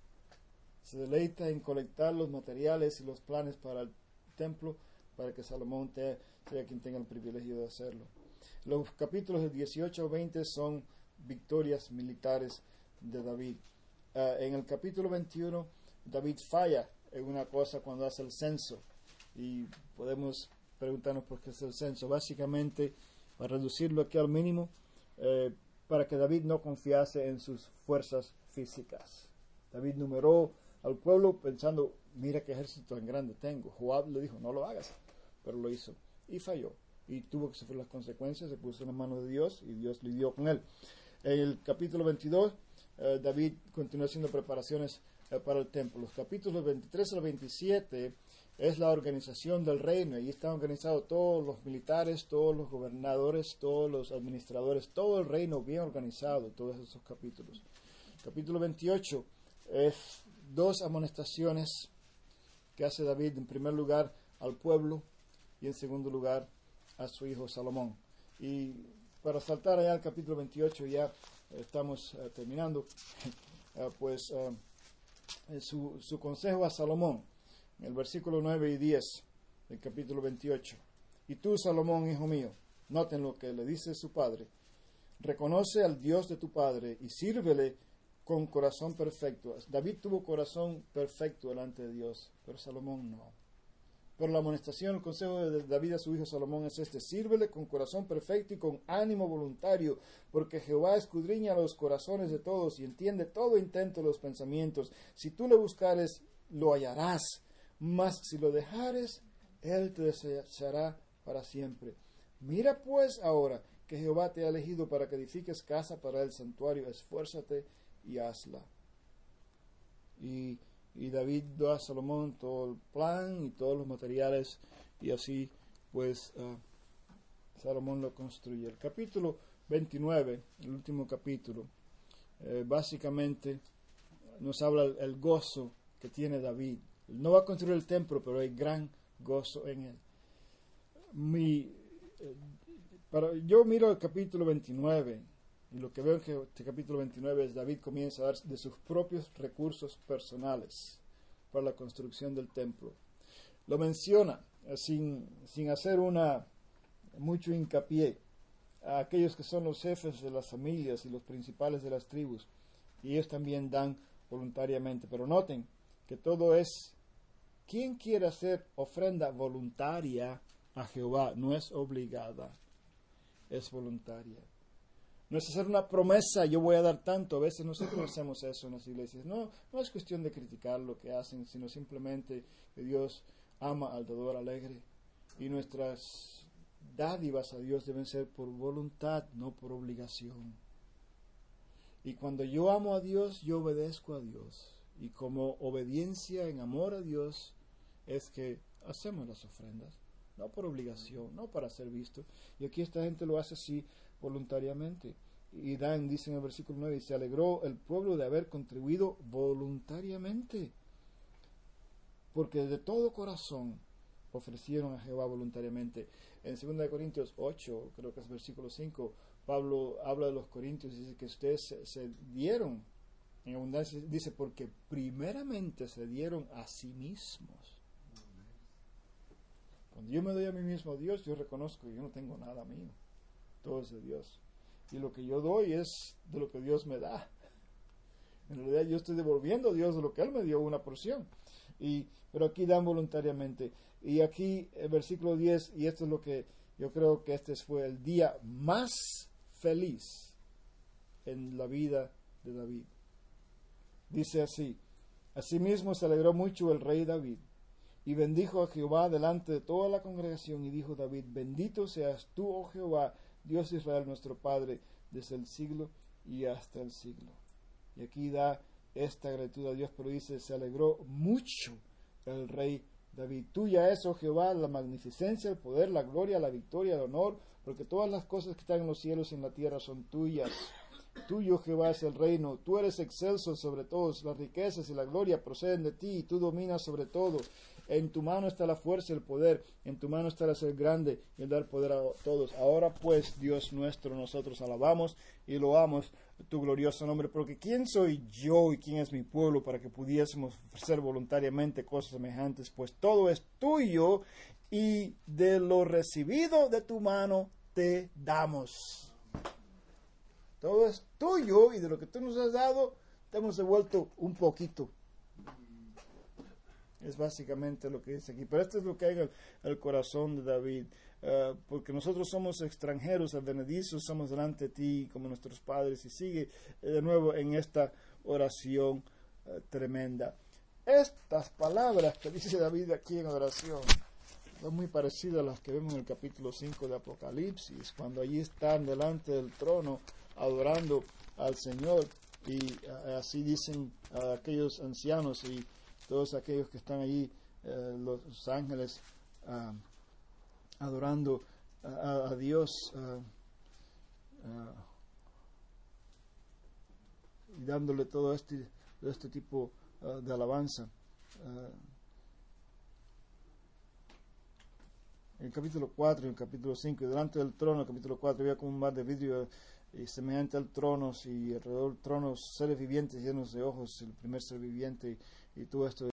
Se deleita en colectar los materiales y los planes para el templo, para que Salomón te, sea quien tenga el privilegio de hacerlo. Los capítulos de dieciocho a veinte son victorias militares de David. Uh, en el capítulo veintiuno, David falla en una cosa cuando hace el censo, y podemos preguntarnos por qué es el censo. Básicamente, para reducirlo aquí al mínimo, Eh, para que David no confiase en sus fuerzas físicas. David numeró al pueblo pensando, mira qué ejército tan grande tengo. Joab le dijo, no lo hagas, pero lo hizo y falló y tuvo que sufrir las consecuencias. Se puso en las manos de Dios y Dios lidió con él. En el capítulo veintidós, eh, David continuó haciendo preparaciones eh, para el templo. Los capítulos veintitrés al veintisiete es la organización del reino. Allí están organizados todos los militares, todos los gobernadores, todos los administradores, todo el reino bien organizado, todos esos capítulos. Capítulo veintiocho es dos amonestaciones que hace David, en primer lugar al pueblo y en segundo lugar a su hijo Salomón. Y para saltar allá al capítulo veintiocho, ya estamos uh, terminando, uh, pues uh, su, su consejo a Salomón, en el versículo nueve y diez del capítulo veintiocho. Y tú, Salomón, hijo mío, noten lo que le dice su padre, reconoce al Dios de tu padre y sírvele con corazón perfecto. David tuvo corazón perfecto delante de Dios, pero Salomón no. Pero la amonestación, el consejo de David a su hijo Salomón es este: sírvele con corazón perfecto y con ánimo voluntario, porque Jehová escudriña los corazones de todos y entiende todo intento de los pensamientos. Si tú le buscares, lo hallarás, mas si lo dejares, él te desechará para siempre. Mira pues ahora que Jehová te ha elegido para que edifiques casa para el santuario, esfuérzate y hazla. Y, y David dio a Salomón todo el plan y todos los materiales, y así pues uh, Salomón lo construye. El capítulo veintinueve, el último capítulo, eh, básicamente nos habla el, el gozo que tiene David. No va a construir el templo, pero hay gran gozo en él. Mi, eh, para, yo miro el capítulo veintinueve, y lo que veo en que este capítulo veintinueve es David comienza a dar de sus propios recursos personales para la construcción del templo. Lo menciona eh, sin, sin hacer una mucho hincapié a aquellos que son los jefes de las familias y los principales de las tribus, y ellos también dan voluntariamente. Pero noten que todo es, ¿quién quiere hacer ofrenda voluntaria a Jehová? No es obligada, es voluntaria. No es hacer una promesa, yo voy a dar tanto. A veces nosotros hacemos eso en las iglesias. No, no es cuestión de criticar lo que hacen, sino simplemente que Dios ama al dador alegre. Y nuestras dádivas a Dios deben ser por voluntad, no por obligación. Y cuando yo amo a Dios, yo obedezco a Dios. Y como obediencia en amor a Dios es que hacemos las ofrendas. No por obligación, no para ser visto. Y aquí esta gente lo hace así voluntariamente. Y Dan dice en el versículo nueve, y se alegró el pueblo de haber contribuido voluntariamente, porque de todo corazón ofrecieron a Jehová voluntariamente. En segunda de Corintios ocho, creo que es versículo cinco, Pablo habla de los corintios y dice que ustedes se, se dieron en abundancia, dice, porque primeramente se dieron a sí mismos. Cuando yo me doy a mí mismo a Dios, yo reconozco que yo no tengo nada mío, todo es de Dios. Y lo que yo doy es de lo que Dios me da. En realidad yo estoy devolviendo a Dios de lo que Él me dio, una porción. Y, pero aquí dan voluntariamente. Y aquí el versículo diez, y esto es lo que yo creo que este fue el día más feliz en la vida de David. Dice así: asimismo se alegró mucho el rey David, y bendijo a Jehová delante de toda la congregación, y dijo David: bendito seas tú, oh Jehová, Dios de Israel nuestro Padre, desde el siglo y hasta el siglo. Y aquí da esta gratitud a Dios, pero dice: se alegró mucho el rey David. Tuya es, oh Jehová, la magnificencia, el poder, la gloria, la victoria, el honor, porque todas las cosas que están en los cielos y en la tierra son tuyas. Tuyo, Jehová, es el reino, tú eres excelso sobre todos, las riquezas y la gloria proceden de ti, y tú dominas sobre todo. En tu mano está la fuerza y el poder, en tu mano está el ser grande y el dar poder a todos. Ahora pues, Dios nuestro, nosotros alabamos y loamos tu glorioso nombre, porque ¿quién soy yo y quién es mi pueblo para que pudiésemos ofrecer voluntariamente cosas semejantes? Pues todo es tuyo, y de lo recibido de tu mano te damos. Todo es tuyo, y de lo que tú nos has dado te hemos devuelto un poquito. Es básicamente lo que dice aquí. Pero esto es lo que hay en el, el corazón de David. Uh, porque nosotros somos extranjeros, advenedizos, somos delante de ti como nuestros padres. Y sigue eh, de nuevo en esta oración uh, tremenda. Estas palabras que dice David aquí en oración son muy parecidas a las que vemos en el capítulo cinco de Apocalipsis, cuando allí están delante del trono adorando al Señor. Y uh, así dicen uh, aquellos ancianos y todos aquellos que están allí eh, los ángeles uh, adorando a, a Dios uh, uh, y dándole todo este, este tipo uh, de alabanza. Uh, en el capítulo cuatro y en el capítulo cinco, y delante del trono, el capítulo cuatro, había como un mar de vidrio y semejante al trono, y alrededor del trono seres vivientes llenos de ojos, el primer ser viviente, y, y todo esto